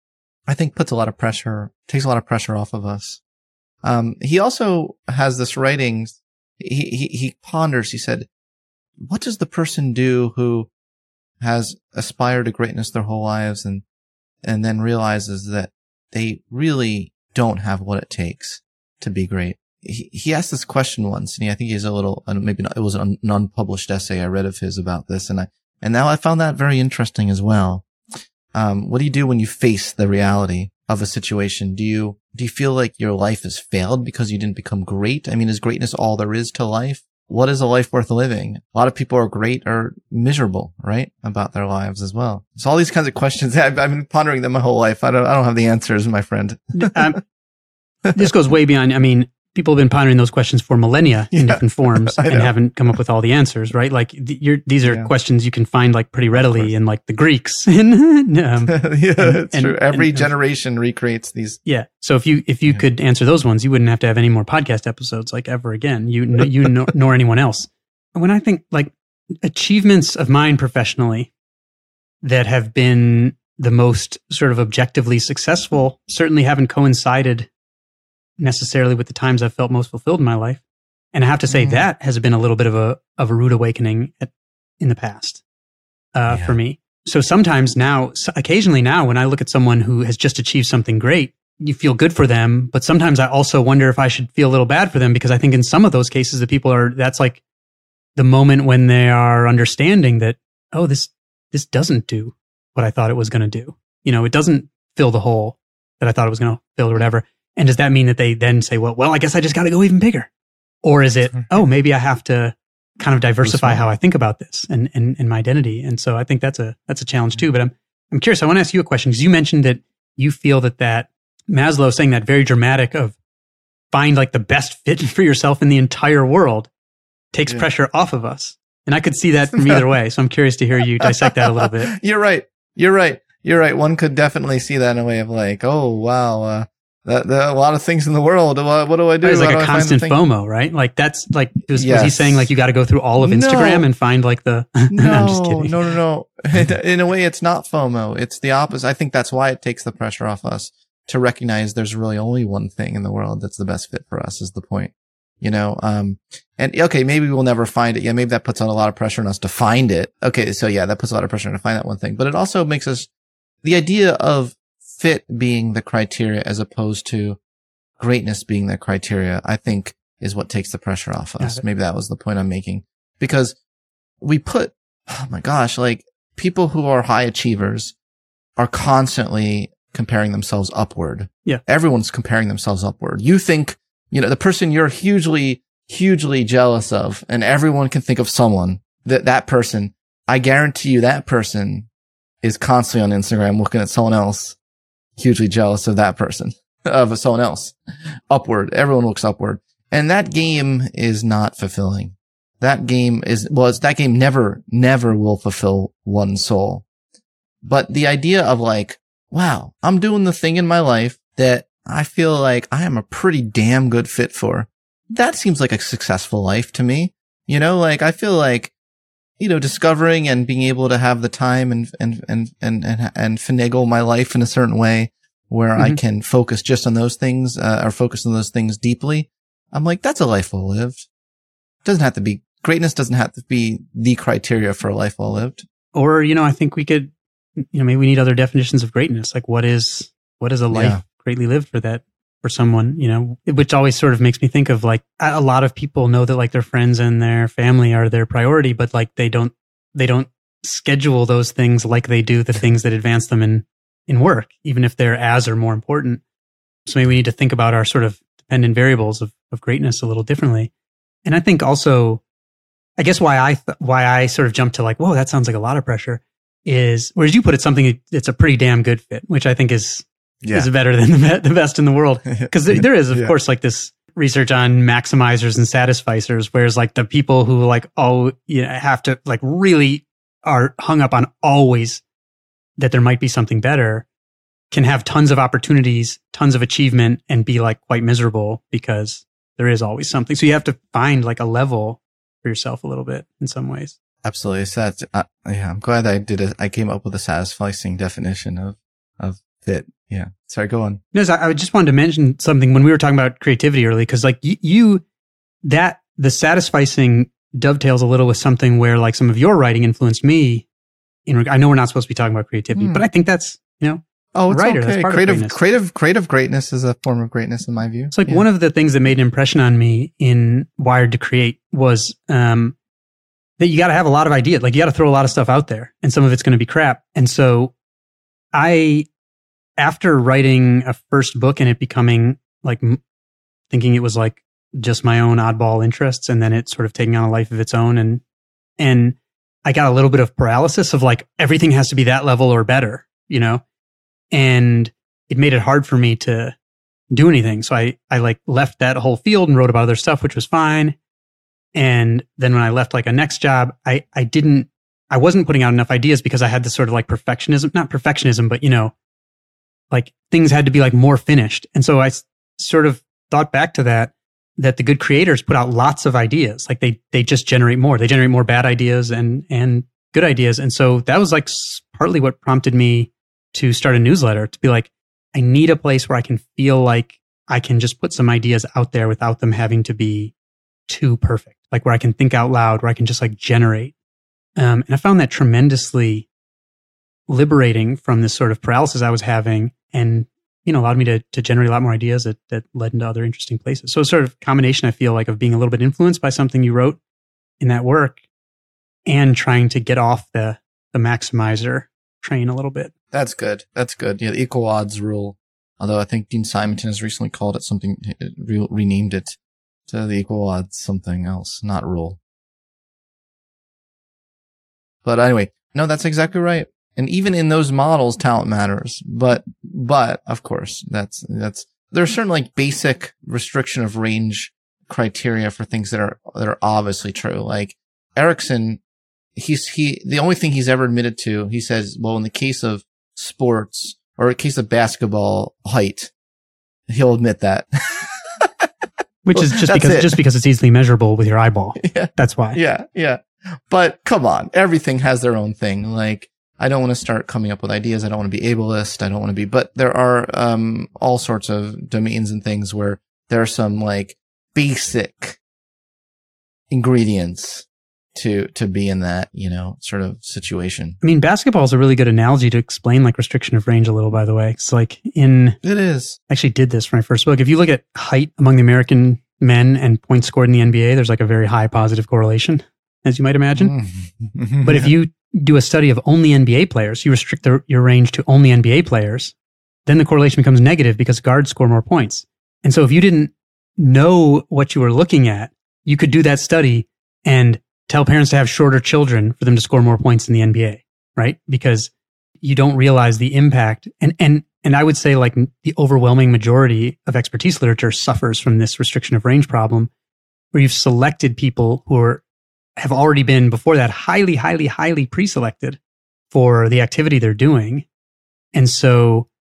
I think puts a lot of pressure, takes a lot of pressure off of us. Um, he also has this writing. He, he, he ponders, he said, what does the person do who has aspired to greatness their whole lives and, and then realizes that they really don't have what it takes to be great? He, he asked this question once, and he, I think he has a little, maybe not, it was an unpublished essay I read of his about this. And I, and now I found that very interesting as well. Um, what do you do when you face the reality of a situation? Do you, do you feel like your life has failed because you didn't become great? I mean, is greatness all there is to life? What is a life worth living? A lot of people are great or miserable, right? About their lives as well. So all these kinds of questions, I've, I've been pondering them my whole life. I don't, I don't have the answers, my friend. um, this goes way beyond, I mean, people have been pondering those questions for millennia in yeah, different forms and haven't come up with all the answers, right? Like th- you're, these are yeah. questions you can find like pretty readily in like the Greeks. and, um, yeah, and, it's and, true. Every and, generation recreates these. Yeah. So if you, if you yeah. could answer those ones, you wouldn't have to have any more podcast episodes like ever again. You, you nor, nor anyone else. When I think like achievements of mine professionally that have been the most sort of objectively successful certainly haven't coincided necessarily with the times I've felt most fulfilled in my life. And I have to say mm. that has been a little bit of a, of a rude awakening at, in the past, uh, yeah. for me. So sometimes now, occasionally now, when I look at someone who has just achieved something great, you feel good for them. But sometimes I also wonder if I should feel a little bad for them, because I think in some of those cases, the people are, that's like the moment when they are understanding that, oh, this, this doesn't do what I thought it was going to do. You know, it doesn't fill the hole that I thought it was going to fill or whatever. And does that mean that they then say, well, well, I guess I just got to go even bigger? Or is it, oh, maybe I have to kind of diversify how I think about this and, and, and my identity? And so I think that's a, that's a challenge too. But I'm, I'm curious. I want to ask you a question, because you mentioned that you feel that that Maslow saying that very dramatic of find like the best fit for yourself in the entire world takes yeah. pressure off of us. And I could see that from either way. So I'm curious to hear you dissect that a little bit. You're right. You're right. You're right. One could definitely see that in a way of like, oh, wow. Uh, That, there are a lot of things in the world. What, what do I do? It's like How a constant FOMO, right? Like that's like, was, yes. was he saying like you got to go through all of Instagram no. and find like the, no, no, I'm just kidding. No, no, no. In a way, it's not FOMO. It's the opposite. I think that's why it takes the pressure off us to recognize there's really only one thing in the world that's the best fit for us is the point, you know? Um, and okay, maybe we'll never find it. Yeah. Maybe that puts on a lot of pressure on us to find it. Okay. So yeah, that puts a lot of pressure on to find that one thing, but it also makes us the idea of fit being the criteria as opposed to greatness being the criteria, I think is what takes the pressure off us. Maybe that was the point I'm making, because we put, oh my gosh, like people who are high achievers are constantly comparing themselves upward. Yeah. Everyone's comparing themselves upward. You think, you know, the person you're hugely, hugely jealous of, and everyone can think of someone that that person, I guarantee you that person is constantly on Instagram looking at someone else, hugely jealous of that person. Of someone else. Upward. Everyone looks upward. And that game is not fulfilling. That game is, was, that game never, never will fulfill one's soul. But the idea of like, wow, I'm doing the thing in my life that I feel like I am a pretty damn good fit for. That seems like a successful life to me. You know, like I feel like, you know, discovering and being able to have the time and, and, and, and, and, and finagle my life in a certain way where mm-hmm. I can focus just on those things, uh, or focus on those things deeply. I'm like, that's a life well lived. Doesn't have to be, greatness doesn't have to be the criteria for a life well lived. Or, you know, I think we could, you know, maybe we need other definitions of greatness. Like what is, what is a life yeah. greatly lived for that, for someone, you know, which always sort of makes me think of like a lot of people know that like their friends and their family are their priority, but like they don't, they don't schedule those things like they do the things that advance them in, in work, even if they're as or more important. So maybe we need to think about our sort of dependent variables of, of greatness a little differently. And I think also, I guess why I, th- why I sort of jumped to like, whoa, that sounds like a lot of pressure is, whereas you put it, something that's a pretty damn good fit, which I think is, yeah. is better than the, be- the best in the world. Cause there, there is, of yeah. course, like this research on maximizers and satisficers, whereas like the people who like, oh, you know, have to like really are hung up on always that there might be something better can have tons of opportunities, tons of achievement and be like quite miserable because there is always something. So you have to find like a level for yourself a little bit in some ways. Absolutely. So that's, uh, yeah, I'm glad I did it. I came up with a satisfying definition of, of fit. Yeah. Sorry, go on. No, so I just wanted to mention something when we were talking about creativity early, because like you, you, that the satisfying dovetails a little with something where like some of your writing influenced me. In, I know we're not supposed to be talking about creativity, mm. but I think that's, you know, oh, it's writer. okay. Creative, creative, creative greatness is a form of greatness in my view. It's like yeah. one of the things that made an impression on me in Wired to Create was, um, that you got to have a lot of ideas. Like you got to throw a lot of stuff out there and some of it's going to be crap. And so I, after writing a first book and it becoming like m- thinking it was like just my own oddball interests and then it sort of taking on a life of its own. And, and I got a little bit of paralysis of like, everything has to be that level or better, you know? And it made it hard for me to do anything. So I, I like left that whole field and wrote about other stuff, which was fine. And then when I left like a next job, I, I didn't, I wasn't putting out enough ideas because I had this sort of like perfectionism, not perfectionism, but you know, like things had to be like more finished. And so I s- sort of thought back to that, that the good creators put out lots of ideas. Like they, they just generate more. They generate more bad ideas and, and good ideas. And so that was like s- partly what prompted me to start a newsletter, to be like, I need a place where I can feel like I can just put some ideas out there without them having to be too perfect. Like where I can think out loud, where I can just like generate. Um, and I found that tremendously liberating from this sort of paralysis I was having, and, you know, allowed me to, to generate a lot more ideas that, that led into other interesting places. So it's sort of combination, I feel like, of being a little bit influenced by something you wrote in that work and trying to get off the, the maximizer train a little bit. That's good. That's good. Yeah. The equal odds rule. Although I think Dean Simonton has recently called it something, re- renamed it to the equal odds something else, not rule. But anyway, no, that's exactly right. And even in those models, talent matters. But, but of course, that's, that's, there's certain like basic restriction of range criteria for things that are, that are obviously true. Like Erickson, he's, he, the only thing he's ever admitted to, he says, well, in the case of sports or in case of basketball height, he'll admit that. Which is just because, it. just because it's easily measurable with your eyeball. Yeah. That's why. Yeah. Yeah. But come on, everything has their own thing. Like, I don't want to start coming up with ideas. I don't want to be ableist. I don't want to be, but there are, um, all sorts of domains and things where there are some like basic ingredients to, to be in that, you know, sort of situation. I mean, basketball is a really good analogy to explain like restriction of range a little, by the way. It's like in, it is. I actually did this for my first book. If you look at height among the American men and points scored in the N B A, there's like a very high positive correlation, as you might imagine. Mm. But if you do a study of only N B A players, you restrict the, your range to only N B A players, then the correlation becomes negative because guards score more points. And so if you didn't know what you were looking at, you could do that study and tell parents to have shorter children for them to score more points in the N B A, right? Because you don't realize the impact. And, and, and I would say like the overwhelming majority of expertise literature suffers from this restriction of range problem, where you've selected people who are have already been before that highly, highly, highly pre-selected for the activity they're doing. And so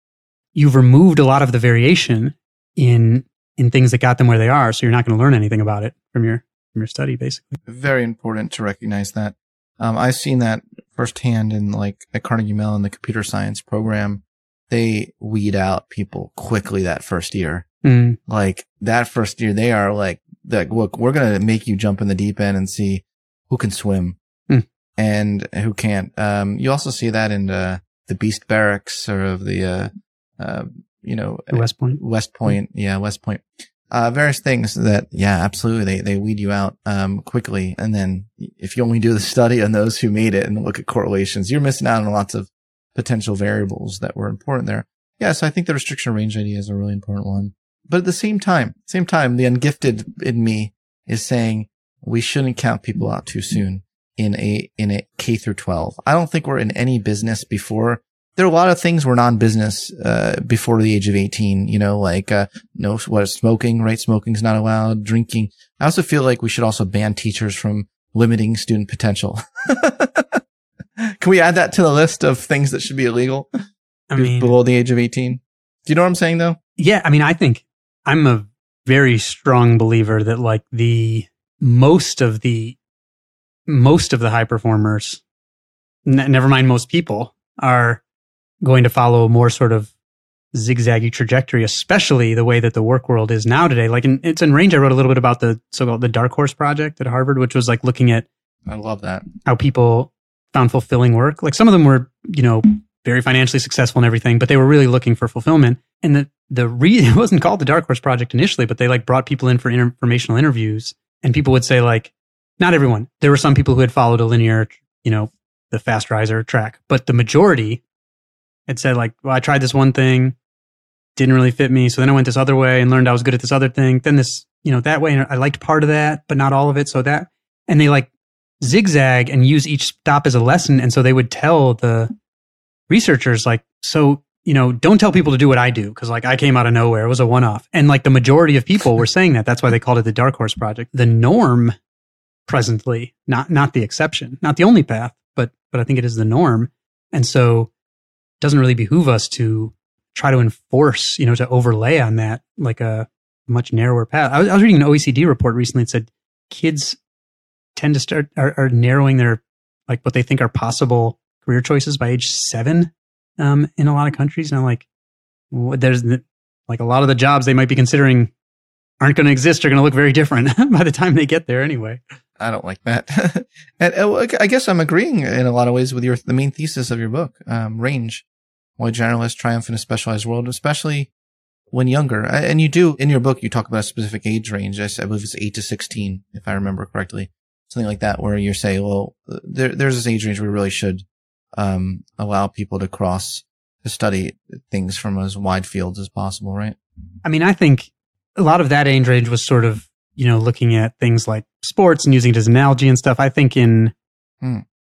you've removed a lot of the variation in in things that got them where they are. So you're not going to learn anything about it from your from your study, basically. Very important to recognize that. Um, I've seen that firsthand in like at Carnegie Mellon, the computer science program. They weed out people quickly that first year. Mm. Like that first year, they are like, like, look, we're going to make you jump in the deep end and see who can swim mm. and who can't. Um, you also see that in the, the Beast Barracks or of the, uh, uh, you know, West Point. West Point. Mm. Yeah. West Point. Uh, various things that, yeah, absolutely. They, they weed you out, um, quickly. And then if you only do the study on those who made it and look at correlations, you're missing out on lots of potential variables that were important there. Yeah. So I think the restriction range idea is a really important one. But at the same time, same time, the ungifted in me is saying we shouldn't count people out too soon in a, in a K through twelve. I don't think we're in any business before. There are a lot of things we're non-business, uh, before the age of eighteen, you know, like, uh, no, what is smoking, right? Smoking's not allowed, drinking. I also feel like we should also ban teachers from limiting student potential. Can we add that to the list of things that should be illegal? I mean, below the age of eighteen. Do you know what I'm saying though? Yeah. I mean, I think I'm a very strong believer that like the most of the, most of the high performers, n- never mind most people, are going to follow a more sort of zigzaggy trajectory, especially the way that the work world is now today. Like in, it's in Range, I wrote a little bit about the so-called the Dark Horse Project at Harvard, which was like looking at I love that. how people found fulfilling work. Like some of them were, you know, very financially successful and everything, but they were really looking for fulfillment. And the, the re- it wasn't called the Dark Horse Project initially, but they like brought people in for informational interviews, and people would say like, not everyone. There were some people who had followed a linear, you know, the fast riser track, but the majority had said like, well, I tried this one thing, didn't really fit me. So then I went this other way and learned I was good at this other thing. Then this, you know, that way, and I liked part of that, but not all of it. So that, and they like zigzag and use each stop as a lesson. And so they would tell the researchers like, so, you know, don't tell people to do what I do. Cause like I came out of nowhere. It was a one-off. And like the majority of people were saying that. That's why they called it the Dark Horse Project. The norm presently, not, not the exception, not the only path, but, but I think it is the norm. And so it doesn't really behoove us to try to enforce, you know, to overlay on that like a much narrower path. I was, I was reading an O E C D report recently that said kids tend to start, are, are narrowing their, like what they think are possible career choices by age seven, um, in a lot of countries. And I'm like, well, there's the, like a lot of the jobs they might be considering aren't going to exist, are going to look very different by the time they get there anyway. I don't like that. And uh, I guess I'm agreeing in a lot of ways with your, the main thesis of your book, um, Range, Why Generalists Triumph in a Specialized World, especially when younger. And you do, in your book, you talk about a specific age range. I believe it's eight to sixteen, if I remember correctly. Something like that, where you say, well, there, there's this age range where we really should um, allow people to cross, to study things from as wide fields as possible, right? I mean, I think a lot of that age range was sort of, you know, looking at things like sports and using it as an analogy and stuff. I think in, hmm.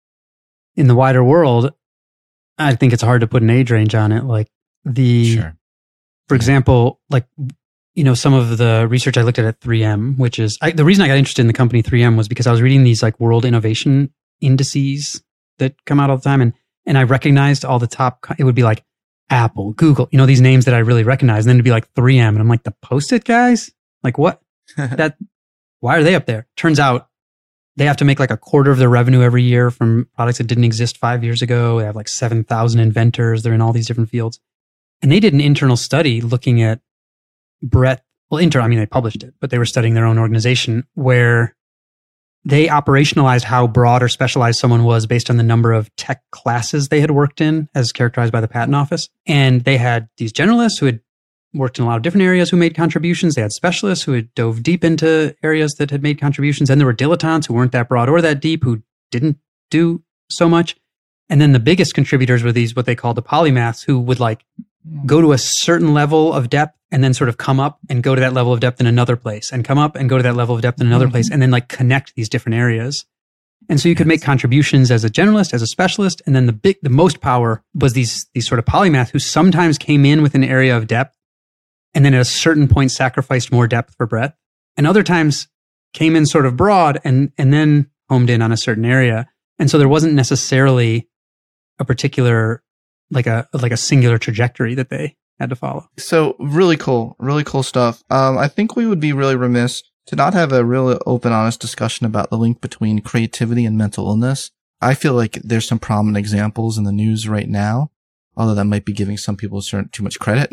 in the wider world, I think it's hard to put an age range on it. Like the, sure. for example, like, you know, some of the research I looked at at three M, which is, I, the reason I got interested in the company three M was because I was reading these like world innovation indices that come out all the time. And, and I recognized all the top, it would be like Apple, Google, you know, these names that I really recognize. And then it'd be like three M. And I'm like, the Post-it guys? Like what? that, why are they up there? Turns out they have to make like a quarter of their revenue every year from products that didn't exist five years ago. They have like seven thousand inventors. They're in all these different fields. And they did an internal study looking at breadth. Well, inter, I mean, they published it, but they were studying their own organization where they operationalized how broad or specialized someone was based on the number of tech classes they had worked in as characterized by the patent office. And they had these generalists who had worked in a lot of different areas who made contributions. They had specialists who had dove deep into areas that had made contributions. And there were dilettantes who weren't that broad or that deep, who didn't do so much. And then the biggest contributors were these, what they called the polymaths, who would like go to a certain level of depth and then sort of come up and go to that level of depth in another place and come up and go to that level of depth in another mm-hmm. place and then like connect these different areas. And so you could yes. make contributions as a generalist, as a specialist. And then the big, the most power was these, these sort of polymath who sometimes came in with an area of depth and then at a certain point sacrificed more depth for breadth, and other times came in sort of broad and, and then homed in on a certain area. And so there wasn't necessarily a particular, like a, like a singular trajectory that they, had to follow. So really cool, really cool stuff. Um, I think we would be really remiss to not have a really open, honest discussion about the link between creativity and mental illness. I feel like there's some prominent examples in the news right now, although that might be giving some people certain, too much credit,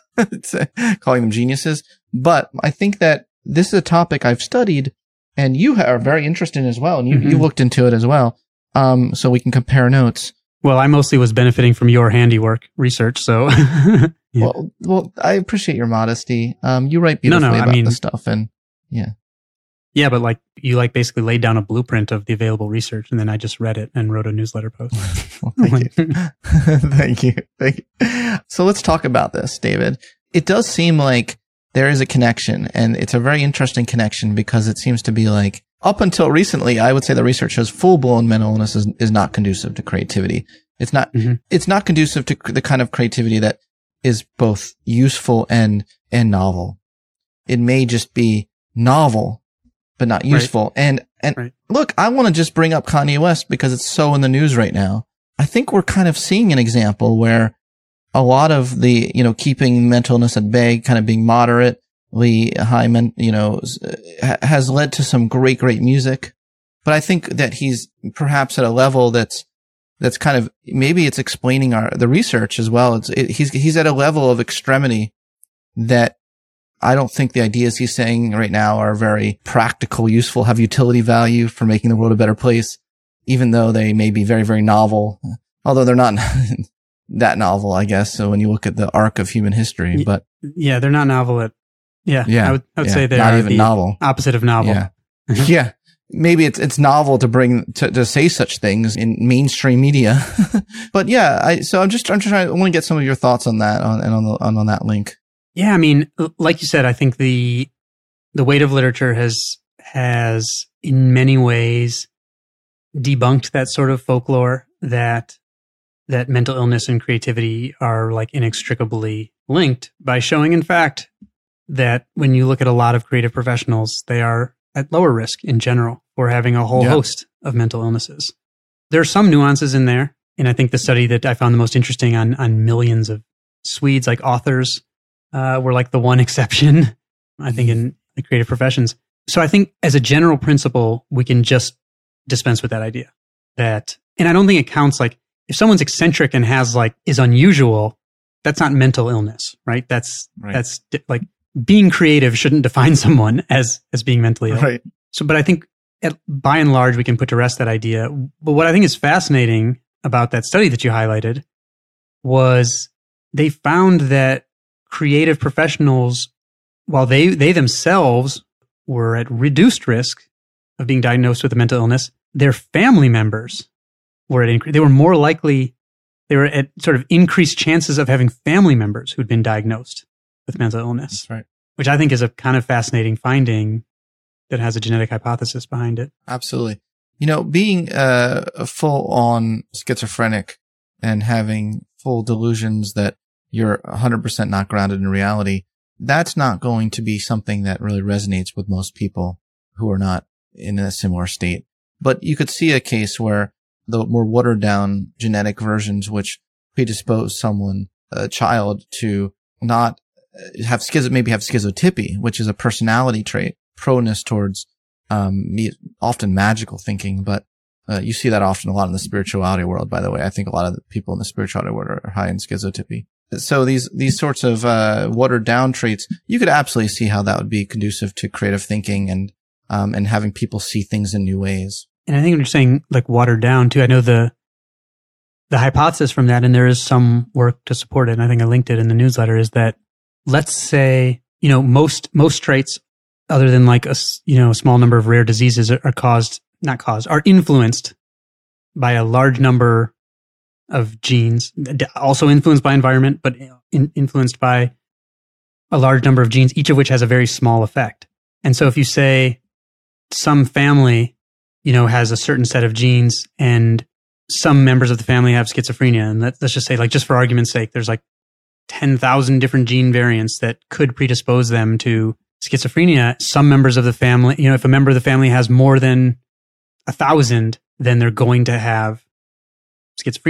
calling them geniuses. But I think that this is a topic I've studied, and you are very interested in as well, and you, mm-hmm. you looked into it as well, um, so we can compare notes. Well, I mostly was benefiting from your handiwork research, so. yeah. Well, well, I appreciate your modesty. Um, you write beautifully no, no, about I mean, this stuff, and yeah. Yeah, but like you like basically laid down a blueprint of the available research, and then I just read it and wrote a newsletter post. Well, thank you. thank you. Thank you. So let's talk about this, David. It does seem like there is a connection, and it's a very interesting connection because it seems to be like up until recently, I would say the research shows full-blown mental illness is, is not conducive to creativity. It's not, mm-hmm. it's not conducive to the kind of creativity that is both useful and, and novel. It may just be novel, but not useful. Right. And, and right. look, I want to just bring up Kanye West because it's so in the news right now. I think we're kind of seeing an example where a lot of the, you know, keeping mental illness at bay, kind of being moderately high, men, you know, has led to some great, great music. But I think that he's perhaps at a level that's, that's kind of, maybe it's explaining our, the research as well. It's, it, he's, he's at a level of extremity that I don't think the ideas he's saying right now are very practical, useful, have utility value for making the world a better place, even though they may be very, very novel, although they're not that novel, I guess. So when you look at the arc of human history, but yeah, they're not novel. At, yeah, yeah, I would, I would yeah, say they're not even the novel. Opposite of novel. Yeah. yeah. Maybe it's, it's novel to bring, to, to say such things in mainstream media. But yeah, I, so I'm just, I'm just trying, I want to get some of your thoughts on that on, and on the, on, on that link. Yeah. I mean, like you said, I think the, the weight of literature has, has in many ways debunked that sort of folklore that, that mental illness and creativity are like inextricably linked by showing, in fact, that when you look at a lot of creative professionals, they are at lower risk in general for having a whole yeah. host of mental illnesses. There are some nuances in there. And I think the study that I found the most interesting on, on millions of Swedes, like authors, uh, were like the one exception, I think, in the creative professions. So I think as a general principle, we can just dispense with that idea that, and I don't think it counts like if someone's eccentric and has like, is unusual, that's not mental illness, right? That's, right. that's like, being creative shouldn't define someone as, as being mentally ill. Right. So, but I think at, by and large, we can put to rest that idea. But what I think is fascinating about that study that you highlighted was they found that creative professionals, while they, they themselves were at reduced risk of being diagnosed with a mental illness, their family members were at, incre- they were more likely, they were at sort of increased chances of having family members who'd been diagnosed with mental illness. That's right. Which I think is a kind of fascinating finding that has a genetic hypothesis behind it. Absolutely. You know, being uh, a full-on schizophrenic and having full delusions that you're one hundred percent not grounded in reality, that's not going to be something that really resonates with most people who are not in a similar state. But you could see a case where the more watered-down genetic versions, which predispose someone, a child, to not have schizo, maybe have schizotypy, which is a personality trait, proneness towards, um, often magical thinking. But, uh, you see that often a lot in the spirituality world, by the way. I think a lot of the people in the spirituality world are high in schizotypy. So these, these sorts of, uh, watered down traits, you could absolutely see how that would be conducive to creative thinking and, um, and having people see things in new ways. And I think when you're saying like watered down too, I know the, the hypothesis from that, and there is some work to support it, and I think I linked it in the newsletter, is that let's say, you know, most, most traits other than like a, you know, a small number of rare diseases are, are caused, not caused, are influenced by a large number of genes, also influenced by environment, but in, influenced by a large number of genes, each of which has a very small effect. And so if you say some family, you know, has a certain set of genes and some members of the family have schizophrenia, and let's, let's just say, like, just for argument's sake, there's like ten thousand different gene variants that could predispose them to schizophrenia. Some members of the family, you know, if a member of the family has more than a thousand, then they're going to have schizophrenia.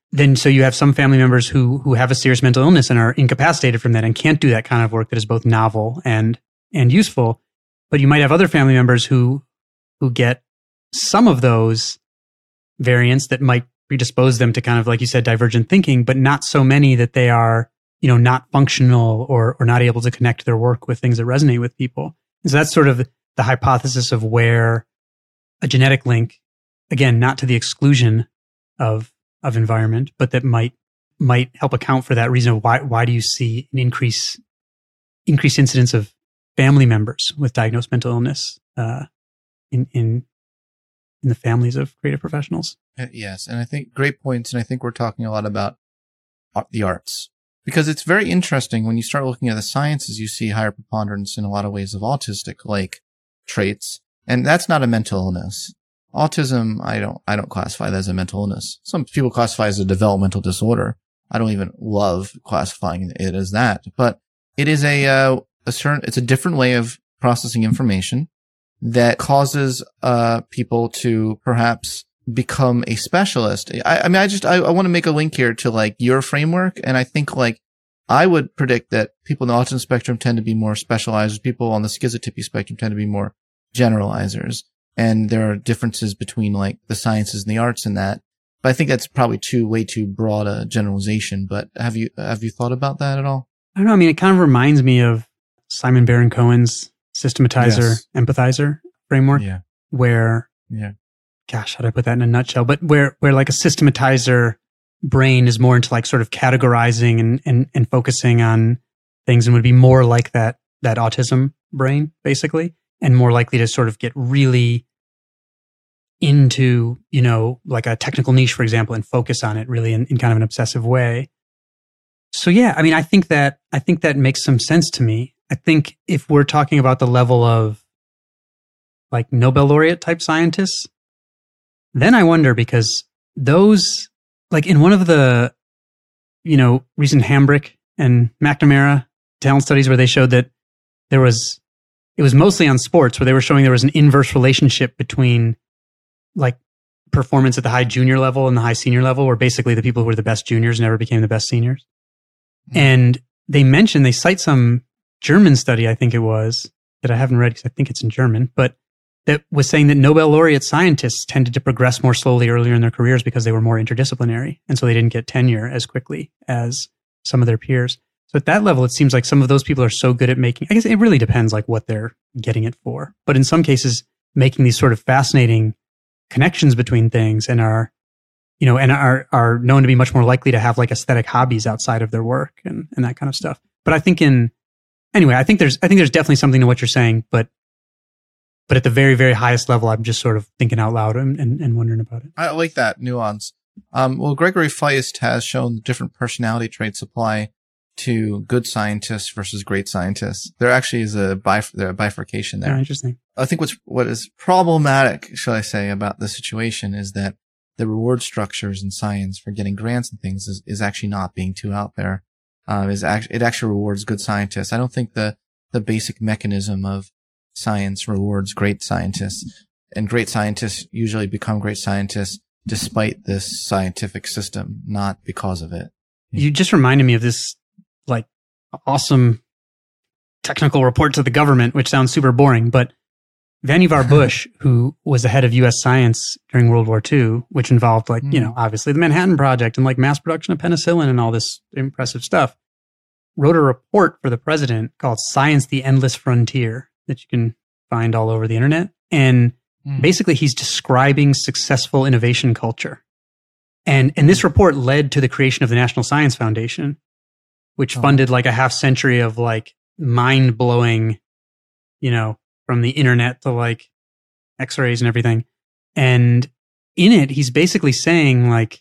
then so you have some family members who who have a serious mental illness and are incapacitated from that and can't do that kind of work that is both novel and and useful. But you might have other family members who who get some of those variants that might predispose them to kind of, like you said, divergent thinking, but not so many that they are, you know, not functional or or not able to connect their work with things that resonate with people. And so that's sort of the hypothesis of where a genetic link, again, not to the exclusion of of environment, but that might might help account for that reason. Why why do you see an increase increased incidence of family members with diagnosed mental illness uh, in in in the families of creative professionals? Uh, yes, and I think great points, and I think we're talking a lot about art, the arts, because it's very interesting when you start looking at the sciences. You see higher preponderance in a lot of ways of autistic-like traits, and that's not a mental illness. Autism, I don't, I don't classify that as a mental illness. Some people classify it as a developmental disorder. I don't even love classifying it as that, but it is a, uh, a certain, it's a different way of processing information that causes, uh, people to perhaps become a specialist. I, I mean, I just, I, I want to make a link here to like your framework. And I think like I would predict that people in the autism spectrum tend to be more specialized. People on the schizotypy spectrum tend to be more generalizers. And there are differences between like the sciences and the arts in that. But I think that's probably too, way too broad a generalization. But have you, have you thought about that at all? I don't know. I mean, it kind of reminds me of Simon Baron-Cohen's systematizer, yes. empathizer framework, yeah. where, yeah. gosh, how do I put that in a nutshell? But where, where like a systematizer brain is more into like sort of categorizing and, and, and focusing on things and would be more like that, that autism brain, basically, and more likely to sort of get really into, you know, like a technical niche, for example, and focus on it really in, in kind of an obsessive way. So yeah, I mean, I think that, I think that makes some sense to me. I think if we're talking about the level of like Nobel laureate type scientists, then I wonder, because those, like in one of the, you know, recent Hambrick and McNamara talent studies where they showed that there was, it was mostly on sports, where they were showing there was an inverse relationship between like performance at the high junior level and the high senior level, where basically the people who were the best juniors never became the best seniors. Mm-hmm. And they mentioned, they cite some German study, I think it was, that I haven't read because I think it's in German, but that was saying that Nobel laureate scientists tended to progress more slowly earlier in their careers because they were more interdisciplinary. And so they didn't get tenure as quickly as some of their peers. So at that level, it seems like some of those people are so good at making, I guess it really depends like what they're getting it for. But in some cases, making these sort of fascinating connections between things and are, you know, and are, are known to be much more likely to have like aesthetic hobbies outside of their work and, and that kind of stuff. But I think in, anyway, I think there's, I think there's definitely something to what you're saying, but, but at the very, very highest level, I'm just sort of thinking out loud and, and, and wondering about it. I like that nuance. Um, well, Gregory Feist has shown different personality traits apply to good scientists versus great scientists. There actually is a, bif- there a bifurcation there. Oh, interesting. I think what's, what is problematic, shall I say, about the situation is that the reward structures in science for getting grants and things is, is actually not being too out there. Um, is actually, it actually rewards good scientists. I don't think the, the basic mechanism of science rewards great scientists, and great scientists usually become great scientists despite this scientific system, not because of it. You just reminded me of this like awesome technical report to the government, which sounds super boring, but Vannevar Bush, who was the head of U S science during World War Two, which involved like, mm. you know, obviously the Manhattan Project and like mass production of penicillin and all this impressive stuff, wrote a report for the president called Science, the Endless Frontier, that you can find all over the internet. And mm. basically he's describing successful innovation culture. And, and this report led to the creation of the National Science Foundation, which oh. funded like a half century of like mind blowing, you know, from the internet to like x-rays and everything. And in it, he's basically saying like,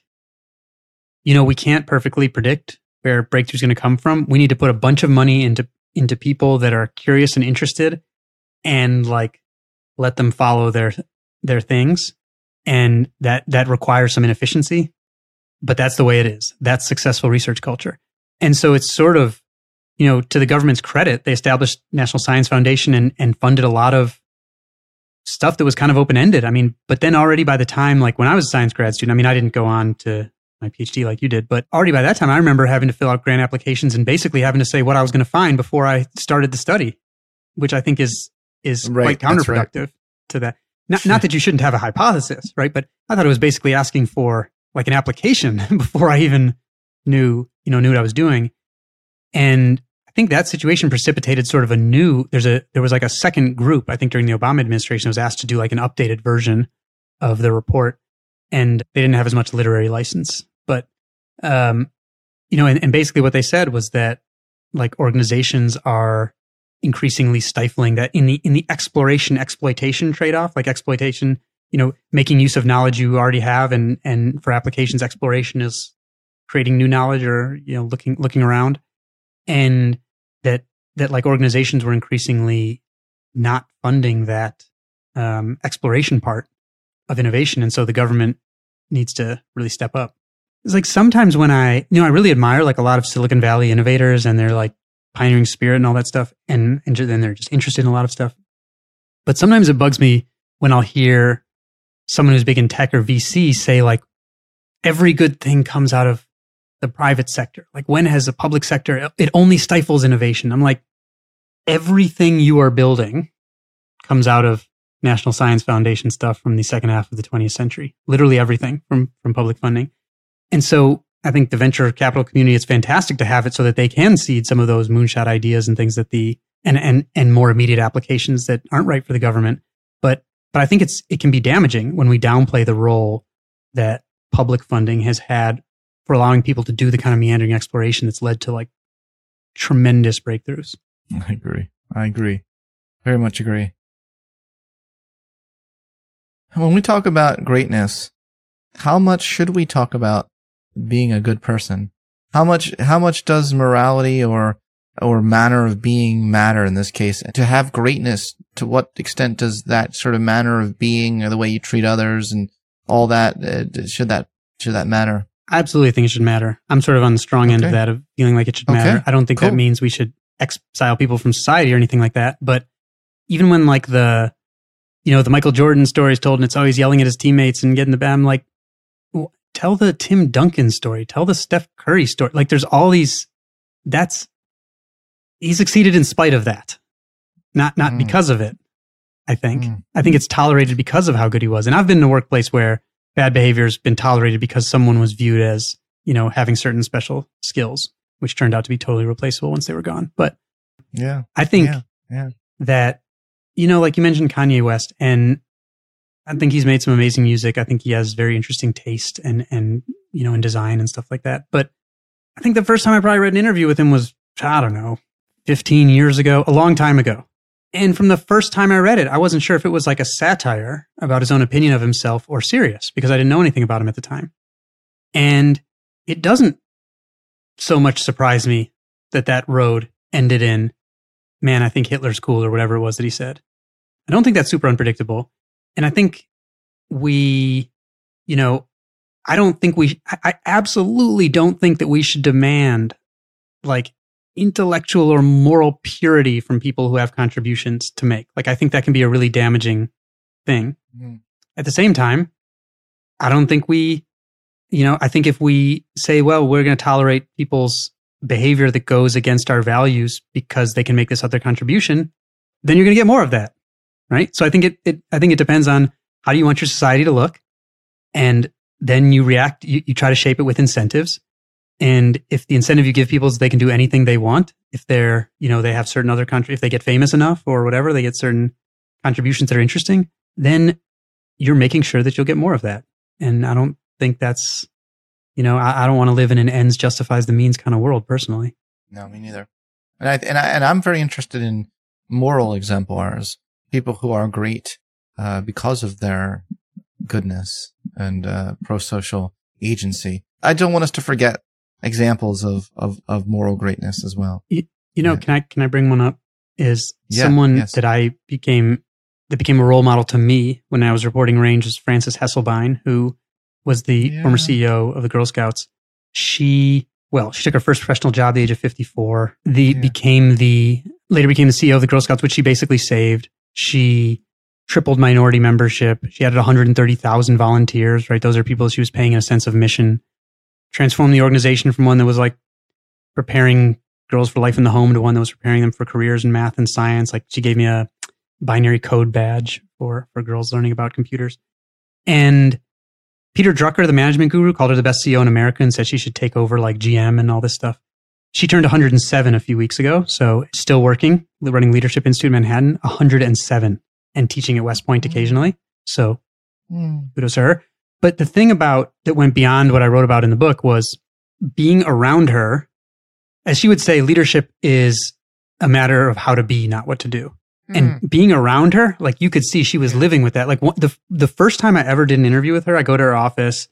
you know, we can't perfectly predict where breakthroughs going to come from. We need to put a bunch of money into, into people that are curious and interested and like let them follow their, their things. And that, that requires some inefficiency, but that's the way it is. That's successful research culture. And so it's sort of, you know, to the government's credit, they established National Science Foundation and, and funded a lot of stuff that was kind of open-ended. I mean, but then already by the time, like when I was a science grad student, I mean, I didn't go on to my PhD like you did. But already by that time, I remember having to fill out grant applications and basically having to say what I was going to find before I started the study, which I think is is Right, quite that's counterproductive right. to that. Not, not that you shouldn't have a hypothesis, right? But I thought it was basically asking for like an application before I even knew, you know, knew what I was doing. And I think that situation precipitated sort of a new, there's a, there was like a second group, I think during the Obama administration was asked to do like an updated version of the report, and they didn't have as much literary license. But, um, you know, and, and basically what they said was that like organizations are increasingly stifling that in the, in the exploration exploitation trade-off, like exploitation, you know, making use of knowledge you already have, and, and for applications, exploration is creating new knowledge or, you know, looking, looking around. And that, that like organizations were increasingly not funding that, um, exploration part of innovation. And so the government needs to really step up. It's like sometimes when I, you know, I really admire like a lot of Silicon Valley innovators and their like pioneering spirit and all that stuff. And, and then they're just interested in a lot of stuff. But sometimes it bugs me when I'll hear someone who's big in tech or V C say like, every good thing comes out of the private sector. Like, when has the public sector, it only stifles innovation. I'm like, everything you are building comes out of National Science Foundation stuff from the second half of the twentieth century. Literally everything from, from public funding. And so I think the venture capital community, it's fantastic to have it so that they can seed some of those moonshot ideas and things that the, and, and, and more immediate applications that aren't right for the government. But, but I think it's, it can be damaging when we downplay the role that public funding has had for allowing people to do the kind of meandering exploration that's led to like tremendous breakthroughs. I agree. I agree. Very much agree. When we talk about greatness, how much should we talk about being a good person? How much, how much does morality or, or manner of being matter in this case? To have greatness, to what extent does that sort of manner of being or the way you treat others and all that, uh, should that, should that matter? I absolutely think it should matter. I'm sort of on the strong end Okay. of that, of feeling like it should Okay. matter. I don't think Cool. that means we should exile people from society or anything like that. But even when like the, you know, the Michael Jordan story is told and it's always yelling at his teammates and getting the bad, I'm like, well, tell the Tim Duncan story, tell the Steph Curry story. Like, there's all these, that's, he succeeded in spite of that, not, not Mm. because of it. I think, Mm. I think it's tolerated because of how good he was. And I've been in a workplace where bad behavior has been tolerated because someone was viewed as, you know, having certain special skills, which turned out to be totally replaceable once they were gone. But Yeah. I think Yeah. Yeah. that, you know, like you mentioned Kanye West, and I think he's made some amazing music. I think he has very interesting taste and, and, you know, in design and stuff like that. But I think the first time I probably read an interview with him was, I don't know, fifteen years ago, a long time ago. And from the first time I read it, I wasn't sure if it was like a satire about his own opinion of himself or serious, because I didn't know anything about him at the time. And it doesn't so much surprise me that that road ended in, man, I think Hitler's cool, or whatever it was that he said. I don't think that's super unpredictable. And I think we, you know, I don't think we, I, I absolutely don't think that we should demand like intellectual or moral purity from people who have contributions to make. Like, I think that can be a really damaging thing. Mm. At the same time, I don't think we, you know, I think if we say, well, we're going to tolerate people's behavior that goes against our values because they can make this other contribution, then you're going to get more of that. Right. So I think it, it, I think it depends on how do you want your society to look? And then you react, you, you try to shape it with incentives. And if the incentive you give people is they can do anything they want, if they're, you know, they have certain other country, if they get famous enough or whatever, they get certain contributions that are interesting, then you're making sure that you'll get more of that. And I don't think that's, you know, I, I don't want to live in an ends justifies the means kind of world personally. No, me neither. And I, and I, and I'm very interested in moral exemplars, people who are great, uh, because of their goodness and, uh, pro-social agency. I don't want us to forget examples of, of, of moral greatness as well. You, you know, Yeah. can I, can I bring one up? Is Yeah, someone yes. that I became, that became a role model to me when I was reporting range is Frances Hesselbein, who was the Yeah. former C E O of the Girl Scouts. She, well, she took her first professional job at the age of fifty-four. The Yeah. became the, later became the C E O of the Girl Scouts, which she basically saved. She tripled minority membership. She added one hundred thirty thousand volunteers, right? Those are people she was paying in a sense of mission. transformed the organization from one that was like preparing girls for life in the home to one that was preparing them for careers in math and science. Like she gave me a binary code badge for, for girls learning about computers. And Peter Drucker, the management guru, called her the best C E O in America and said she should take over like G M and all this stuff. She turned one hundred seven a few weeks ago, so still working, running Leadership Institute in Manhattan, one hundred seven, and teaching at West Point occasionally. So mm. kudos to her. But the thing about that went beyond what I wrote about in the book was being around her. As she would say, leadership is a matter of how to be, not what to do. Mm. And being around her, like you could see she was living with that. Like one, the the first time I ever did an interview with her, I go to her office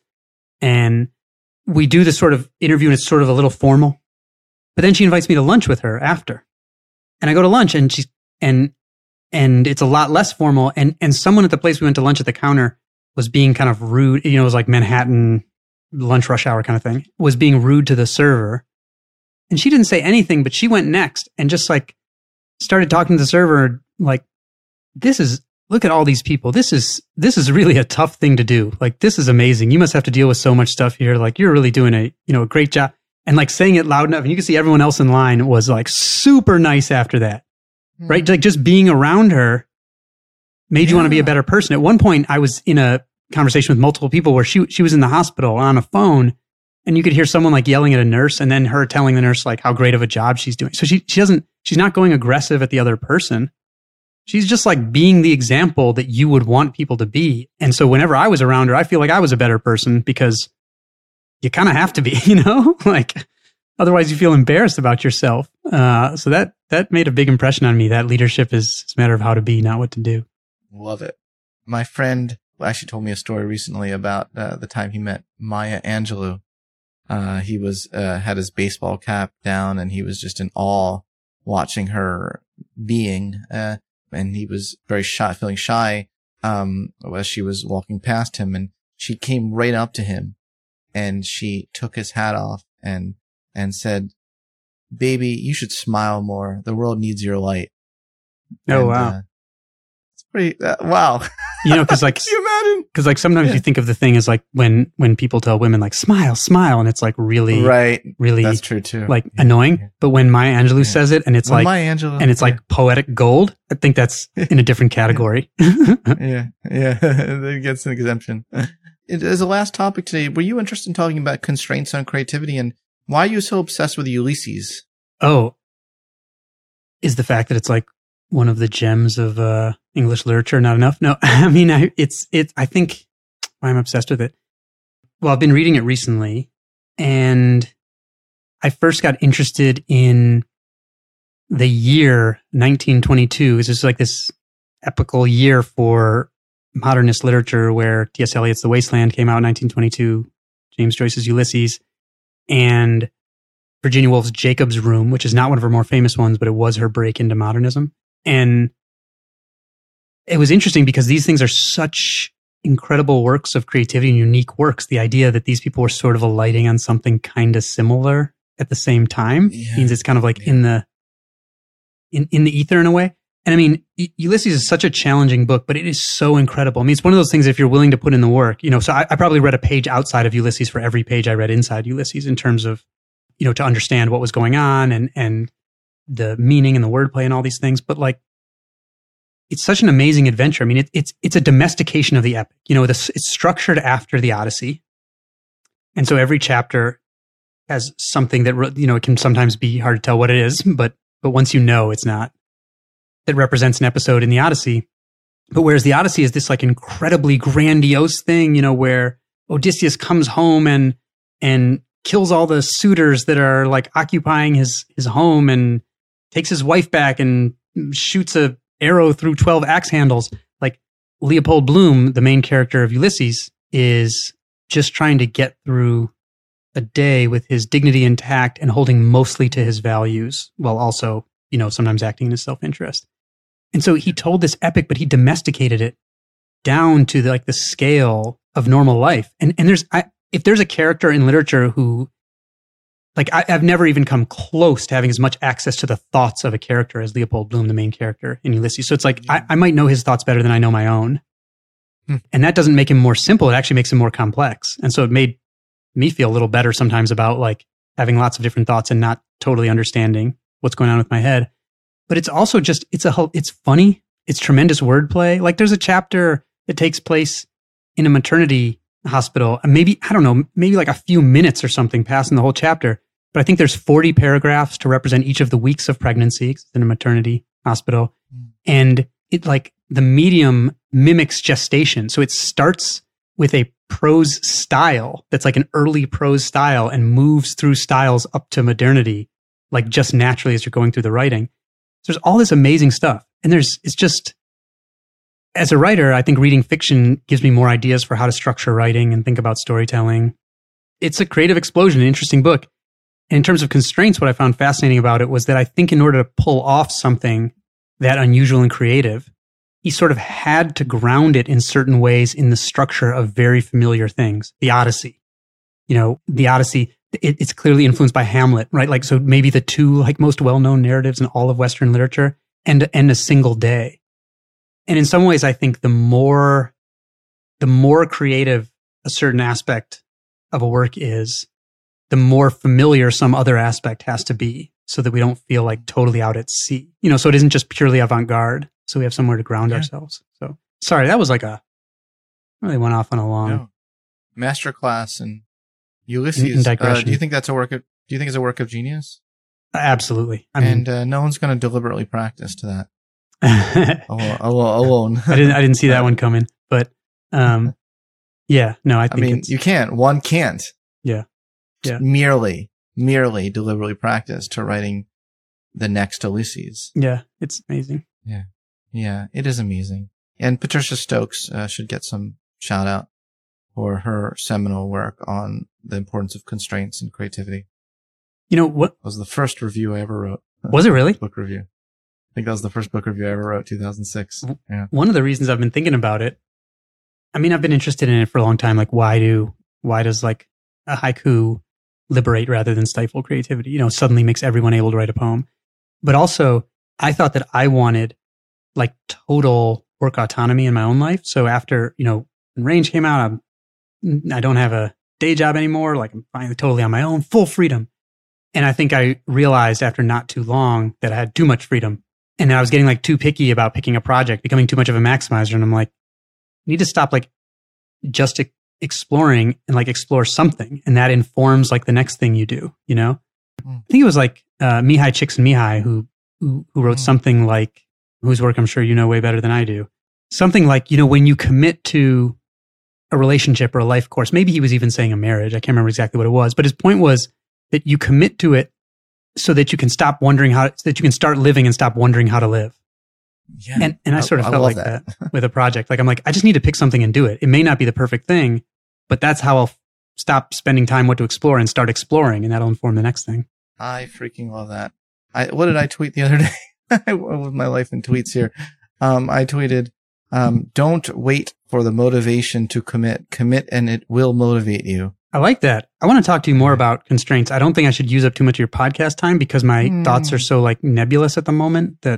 and we do this sort of interview and it's sort of a little formal. But then she invites me to lunch with her after. And I go to lunch and she's, and, and it's a lot less formal. And, and someone at the place we went to lunch at the counter was being kind of rude. You know, it was like Manhattan lunch rush hour kind of thing, was being rude to the server. And she didn't say anything, but she went next and just like started talking to the server like, this is, look at all these people. This is, this is really a tough thing to do. Like, this is amazing. You must have to deal with so much stuff here. Like, you're really doing a, you know, a great job. And like saying it loud enough. And you can see everyone else in line was like super nice after that, mm-hmm. right? Like just being around her made yeah. you want to be a better person. At one point, I was in a conversation with multiple people where she, she was in the hospital on a phone and you could hear someone like yelling at a nurse and then her telling the nurse like how great of a job she's doing. So she, she doesn't, she's not going aggressive at the other person. She's just like being the example that you would want people to be. And so whenever I was around her, I feel like I was a better person because you kind of have to be, you know, like otherwise you feel embarrassed about yourself. Uh, so that, that made a big impression on me. That leadership is, is a matter of how to be, not what to do. Love it. My friend actually told me a story recently about uh, the time he met Maya Angelou. Uh, he was, uh, had his baseball cap down and he was just in awe watching her being, uh, and he was very shy, feeling shy, um, as she was walking past him, and she came right up to him and she took his hat off and, and said, "Baby, you should smile more. The world needs your light." Oh, and, wow. Uh, it's pretty, uh, wow. You know, cause like, can you imagine? Cause like sometimes yeah. you think of the thing as like when, when people tell women like smile, smile, and it's like really, right. really, that's true too. Like yeah. annoying. Yeah. But when Maya Angelou yeah. says it and it's when like, Maya Angelou, and it's yeah. like poetic gold, I think that's in a different category. yeah. Yeah. It gets an exemption. As a last topic today, were you interested in talking about constraints on creativity and why are you so obsessed with Ulysses? Oh, is the fact that it's like one of the gems of uh, English literature not enough? No, I mean, I, it's, it, I think why I'm obsessed with it. Well, I've been reading it recently and I first got interested in the year nineteen twenty-two. It's just like this epical year for modernist literature where T S Eliot's The Wasteland came out in nineteen twenty-two, James Joyce's Ulysses, and Virginia Woolf's Jacob's Room, which is not one of her more famous ones, but it was her break into modernism. And it was interesting because these things are such incredible works of creativity and unique works. The idea that these people were sort of alighting on something kind of similar at the same time yeah. means it's kind of like yeah. in the in, in the ether in a way. And I mean, Ulysses is such a challenging book, but it is so incredible. I mean, it's one of those things if you're willing to put in the work, you know, so I, I probably read a page outside of Ulysses for every page I read inside Ulysses in terms of, you know, to understand what was going on and, and the meaning and the wordplay and all these things. But like, it's such an amazing adventure. I mean, it, it's, it's a domestication of the epic, you know, this, it's structured after the Odyssey. And so every chapter has something that, you know, it can sometimes be hard to tell what it is, but, but once you know, it's not. That represents an episode in the Odyssey. But whereas the Odyssey is this like incredibly grandiose thing, you know, where Odysseus comes home and, and kills all the suitors that are like occupying his, his home and takes his wife back and shoots a arrow through twelve axe handles. Like Leopold Bloom, the main character of Ulysses, is just trying to get through a day with his dignity intact and holding mostly to his values while also, you know, sometimes acting in his self-interest. And so he told this epic, but he domesticated it down to the, like the scale of normal life. And and there's, I, if there's a character in literature who, like I, I've never even come close to having as much access to the thoughts of a character as Leopold Bloom, the main character in Ulysses. So it's like, I, I might know his thoughts better than I know my own. Hmm. And that doesn't make him more simple. It actually makes him more complex. And so it made me feel a little better sometimes about like having lots of different thoughts and not totally understanding what's going on with my head. But it's also just, it's a whole, it's funny. It's tremendous wordplay. Like there's a chapter that takes place in a maternity hospital, and maybe, I don't know, maybe like a few minutes or something passing the whole chapter. But I think there's forty paragraphs to represent each of the weeks of pregnancy. It's in a maternity hospital. Mm. And it like the medium mimics gestation. So it starts with a prose style that's like an early prose style and moves through styles up to modernity, like just naturally as you're going through the writing. So there's all this amazing stuff. And there's, it's just, as a writer, I think reading fiction gives me more ideas for how to structure writing and think about storytelling. It's a creative explosion, an interesting book. And in terms of constraints, what I found fascinating about it was that I think in order to pull off something that unusual and creative, he sort of had to ground it in certain ways in the structure of very familiar things. The Odyssey, you know, the Odyssey, it, it's clearly influenced by Hamlet, right? Like, so maybe the two like most well-known narratives in all of Western literature, and, and A Single Day. And in some ways, I think the more, the more creative a certain aspect of a work is, the more familiar some other aspect has to be so that we don't feel like totally out at sea. You know, so it isn't just purely avant-garde. So we have somewhere to ground yeah. ourselves. So sorry, that was like a, really went off on a long no. masterclass and Ulysses. In, in uh, do you think that's a work of, do you think it's a work of genius? Absolutely. I and mean, uh, no one's going to deliberately practice to that. alone. alone. I didn't, I didn't see that one coming, but, um, yeah, no, I think I mean, it's, you can't, one can't. Yeah. Yeah. Merely, merely deliberately practice to writing the next Ulysses. Yeah. It's amazing. Yeah. Yeah. It is amazing. And Patricia Stokes uh, should get some shout out for her seminal work on the importance of constraints and creativity. You know what? It was the first review I ever wrote. Was it really? Book review. I think that was the first book review I ever wrote, two thousand six. Yeah. One of the reasons I've been thinking about it, I mean, I've been interested in it for a long time. Like, why do, why does like a haiku liberate rather than stifle creativity? You know, suddenly makes everyone able to write a poem. But also, I thought that I wanted like total work autonomy in my own life. So after, you know, when Range came out, I'm, I don't have a day job anymore. Like I'm finally totally on my own, full freedom. And I think I realized after not too long that I had too much freedom. And I was getting like too picky about picking a project, becoming too much of a maximizer. And I'm like, I need to stop like just e- exploring and like explore something. And that informs like the next thing you do, you know? Mm. I think it was like uh, Mihai Csikszentmihalyi who, who, who wrote mm. something like, whose work I'm sure you know way better than I do. Something like, you know, when you commit to a relationship or a life course, maybe he was even saying a marriage. I can't remember exactly what it was, but his point was that you commit to it so that you can stop wondering how, so that you can start living and stop wondering how to live. Yeah, and and I sort of I, felt I like that, that with a project. Like I'm like, I just need to pick something and do it. It may not be the perfect thing, but that's how I'll f- stop spending time what to explore and start exploring, and that'll inform the next thing. I freaking love that. I what did I tweet the other day? With my life in tweets here, um, I tweeted, um, "Don't wait for the motivation to commit. Commit, and it will motivate you." I like that. I want to talk to you more about constraints. I don't think I should use up too much of your podcast time because my mm. thoughts are so like nebulous at the moment that.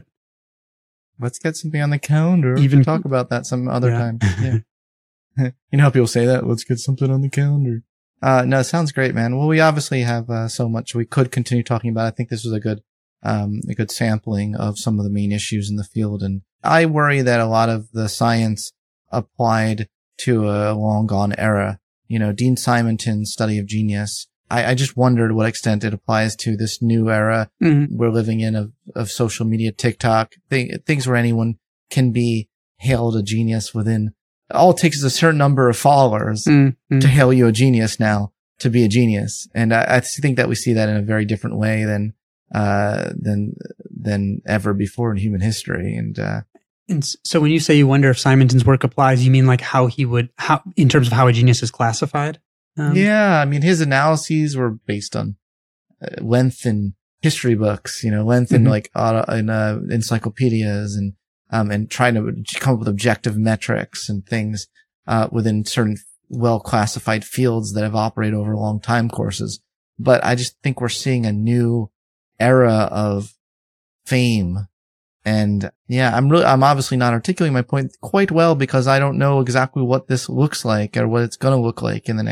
Let's get something on the calendar. Even talk about that some other yeah. time. Yeah. You know how people say that? Let's get something on the calendar. Uh, no, it sounds great, man. Well, we obviously have uh, so much we could continue talking about. I think this was a good, um, a good sampling of some of the main issues in the field. And I worry that a lot of the science applied to a long gone era. You know, Dean Simonton's study of genius. I, I just wondered what extent it applies to this new era mm-hmm. we're living in of, of social media, TikTok, th- things where anyone can be hailed a genius within. All it takes is a certain number of followers mm-hmm. to hail you a genius now to be a genius. And I, I think that we see that in a very different way than, uh, than, than ever before in human history. And, uh, and so when you say you wonder if Simonton's work applies, you mean like how he would, how, in terms of how a genius is classified? Um, yeah, I mean, his analyses were based on uh, length in history books, you know, length mm-hmm. in like uh, in uh, encyclopedias, and um and trying to come up with objective metrics and things uh within certain well classified fields that have operated over long time courses. But I just think we're seeing a new era of fame. And yeah, I'm really, I'm obviously not articulating my point quite well because I don't know exactly what this looks like or what it's going to look like in the next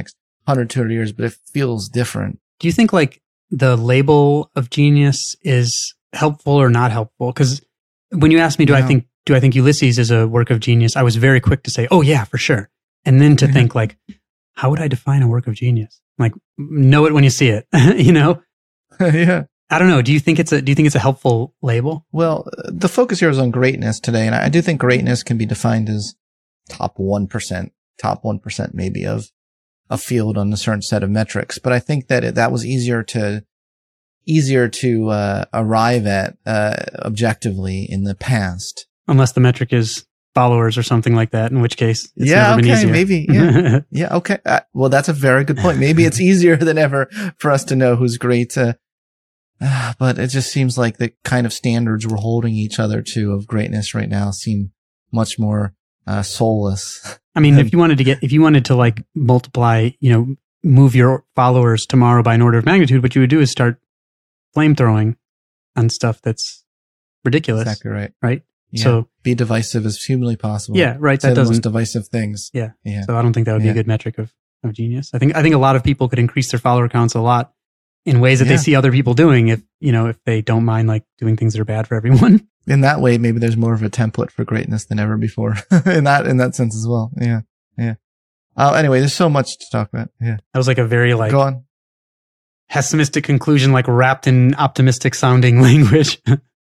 one hundred, two hundred years, but it feels different. Do you think like the label of genius is helpful or not helpful? Because when you asked me, do No. I think do I think Ulysses is a work of genius? I was very quick to say, oh yeah, for sure. And then to think like, how would I define a work of genius? Like, know it when you see it, you know? Yeah. I don't know. Do you think it's a do you think it's a helpful label? Well, the focus here is on greatness today, and I do think greatness can be defined as top one percent, top one percent maybe of a field on a certain set of metrics. But I think that it, that was easier to easier to uh, arrive at uh, objectively in the past. Unless the metric is followers or something like that, in which case it's yeah, never been okay, easier. maybe. Yeah, yeah, okay. Uh, well, that's a very good point. Maybe it's easier than ever for us to know who's great. Uh, uh, but it just seems like the kind of standards we're holding each other to of greatness right now seem much more uh, soulless. I mean, if you wanted to get, if you wanted to like multiply, you know, move your followers tomorrow by an order of magnitude, what you would do is start flamethrowing on stuff that's ridiculous. Exactly right. Right. Yeah. So be divisive as humanly possible. yeah, right. Say That the most doesn't. divisive things. Yeah. Yeah. So I don't think that would be Yeah. a good metric of, of genius. I think I think a lot of people could increase their follower counts a lot in ways that Yeah. they see other people doing if, you know, if they don't mind like doing things that are bad for everyone. In that way, maybe there's more of a template for greatness than ever before. in that in that sense as well. Yeah. Yeah. Uh, anyway, there's so much to talk about. Yeah. That was like a very like Go on. pessimistic conclusion, like wrapped in optimistic sounding language.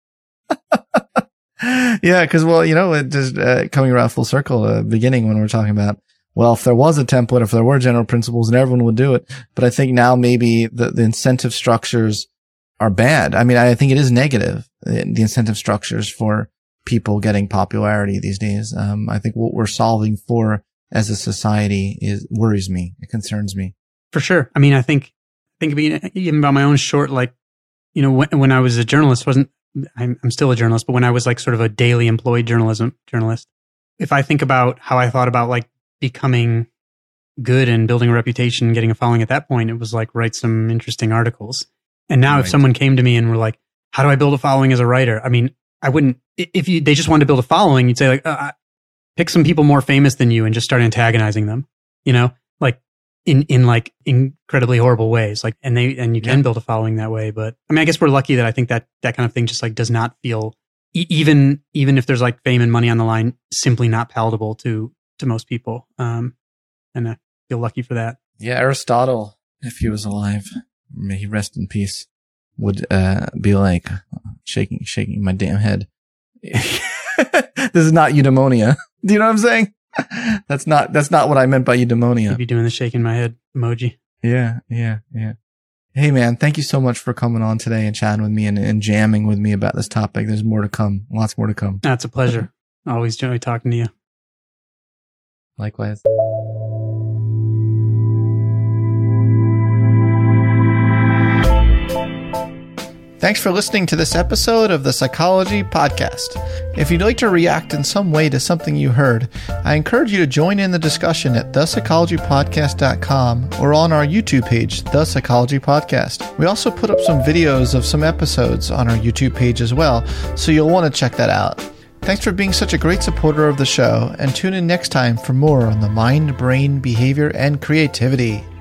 Yeah, because, well, you know, it just uh, coming around full circle, uh, beginning when we we're talking about, well, if there was a template, if there were general principles, and everyone would do it. But I think now maybe the, the incentive structures are bad. I mean, I think it is negative, the, the incentive structures for people getting popularity these days. Um, I think what we're solving for as a society is worries me. It concerns me. For sure. I mean, I think, think even about my own short, like, you know, when, when I was a journalist, wasn't, I'm, I'm still a journalist, but when I was like sort of a daily employed journalism journalist, if I think about how I thought about like becoming good and building a reputation, getting a following at that point, it was like write some interesting articles. And now Right. if someone came to me and were like, how do I build a following as a writer? I mean, I wouldn't, if you, they just wanted to build a following, you'd say like, uh, pick some people more famous than you and just start antagonizing them, you know, like in, in like incredibly horrible ways. Like, and they, and you can Yeah. build a following that way. But I mean, I guess we're lucky that I think that that kind of thing just like does not feel e- even, even if there's like fame and money on the line, simply not palatable to, to most people. Um, and I feel lucky for that. Yeah, Aristotle, if he was alive, may he rest in peace, would uh, be like shaking, shaking my damn head. This is not eudaimonia. Do you know what I'm saying? That's not that's not what I meant by You'd eudaimonia. be doing the shaking my head emoji. Yeah, yeah, yeah. Hey, man, thank you so much for coming on today and chatting with me and, and jamming with me about this topic. There's more to come. Lots more to come. That's a pleasure. Always enjoy talking to you. Likewise. Thanks for listening to this episode of the Psychology Podcast. If you'd like to react in some way to something you heard, I encourage you to join in the discussion at the psychology podcast dot com or on our YouTube page, The Psychology Podcast. We also put up some videos of some episodes on our YouTube page as well, so you'll want to check that out. Thanks for being such a great supporter of the show, and tune in next time for more on the mind, brain, behavior, and creativity.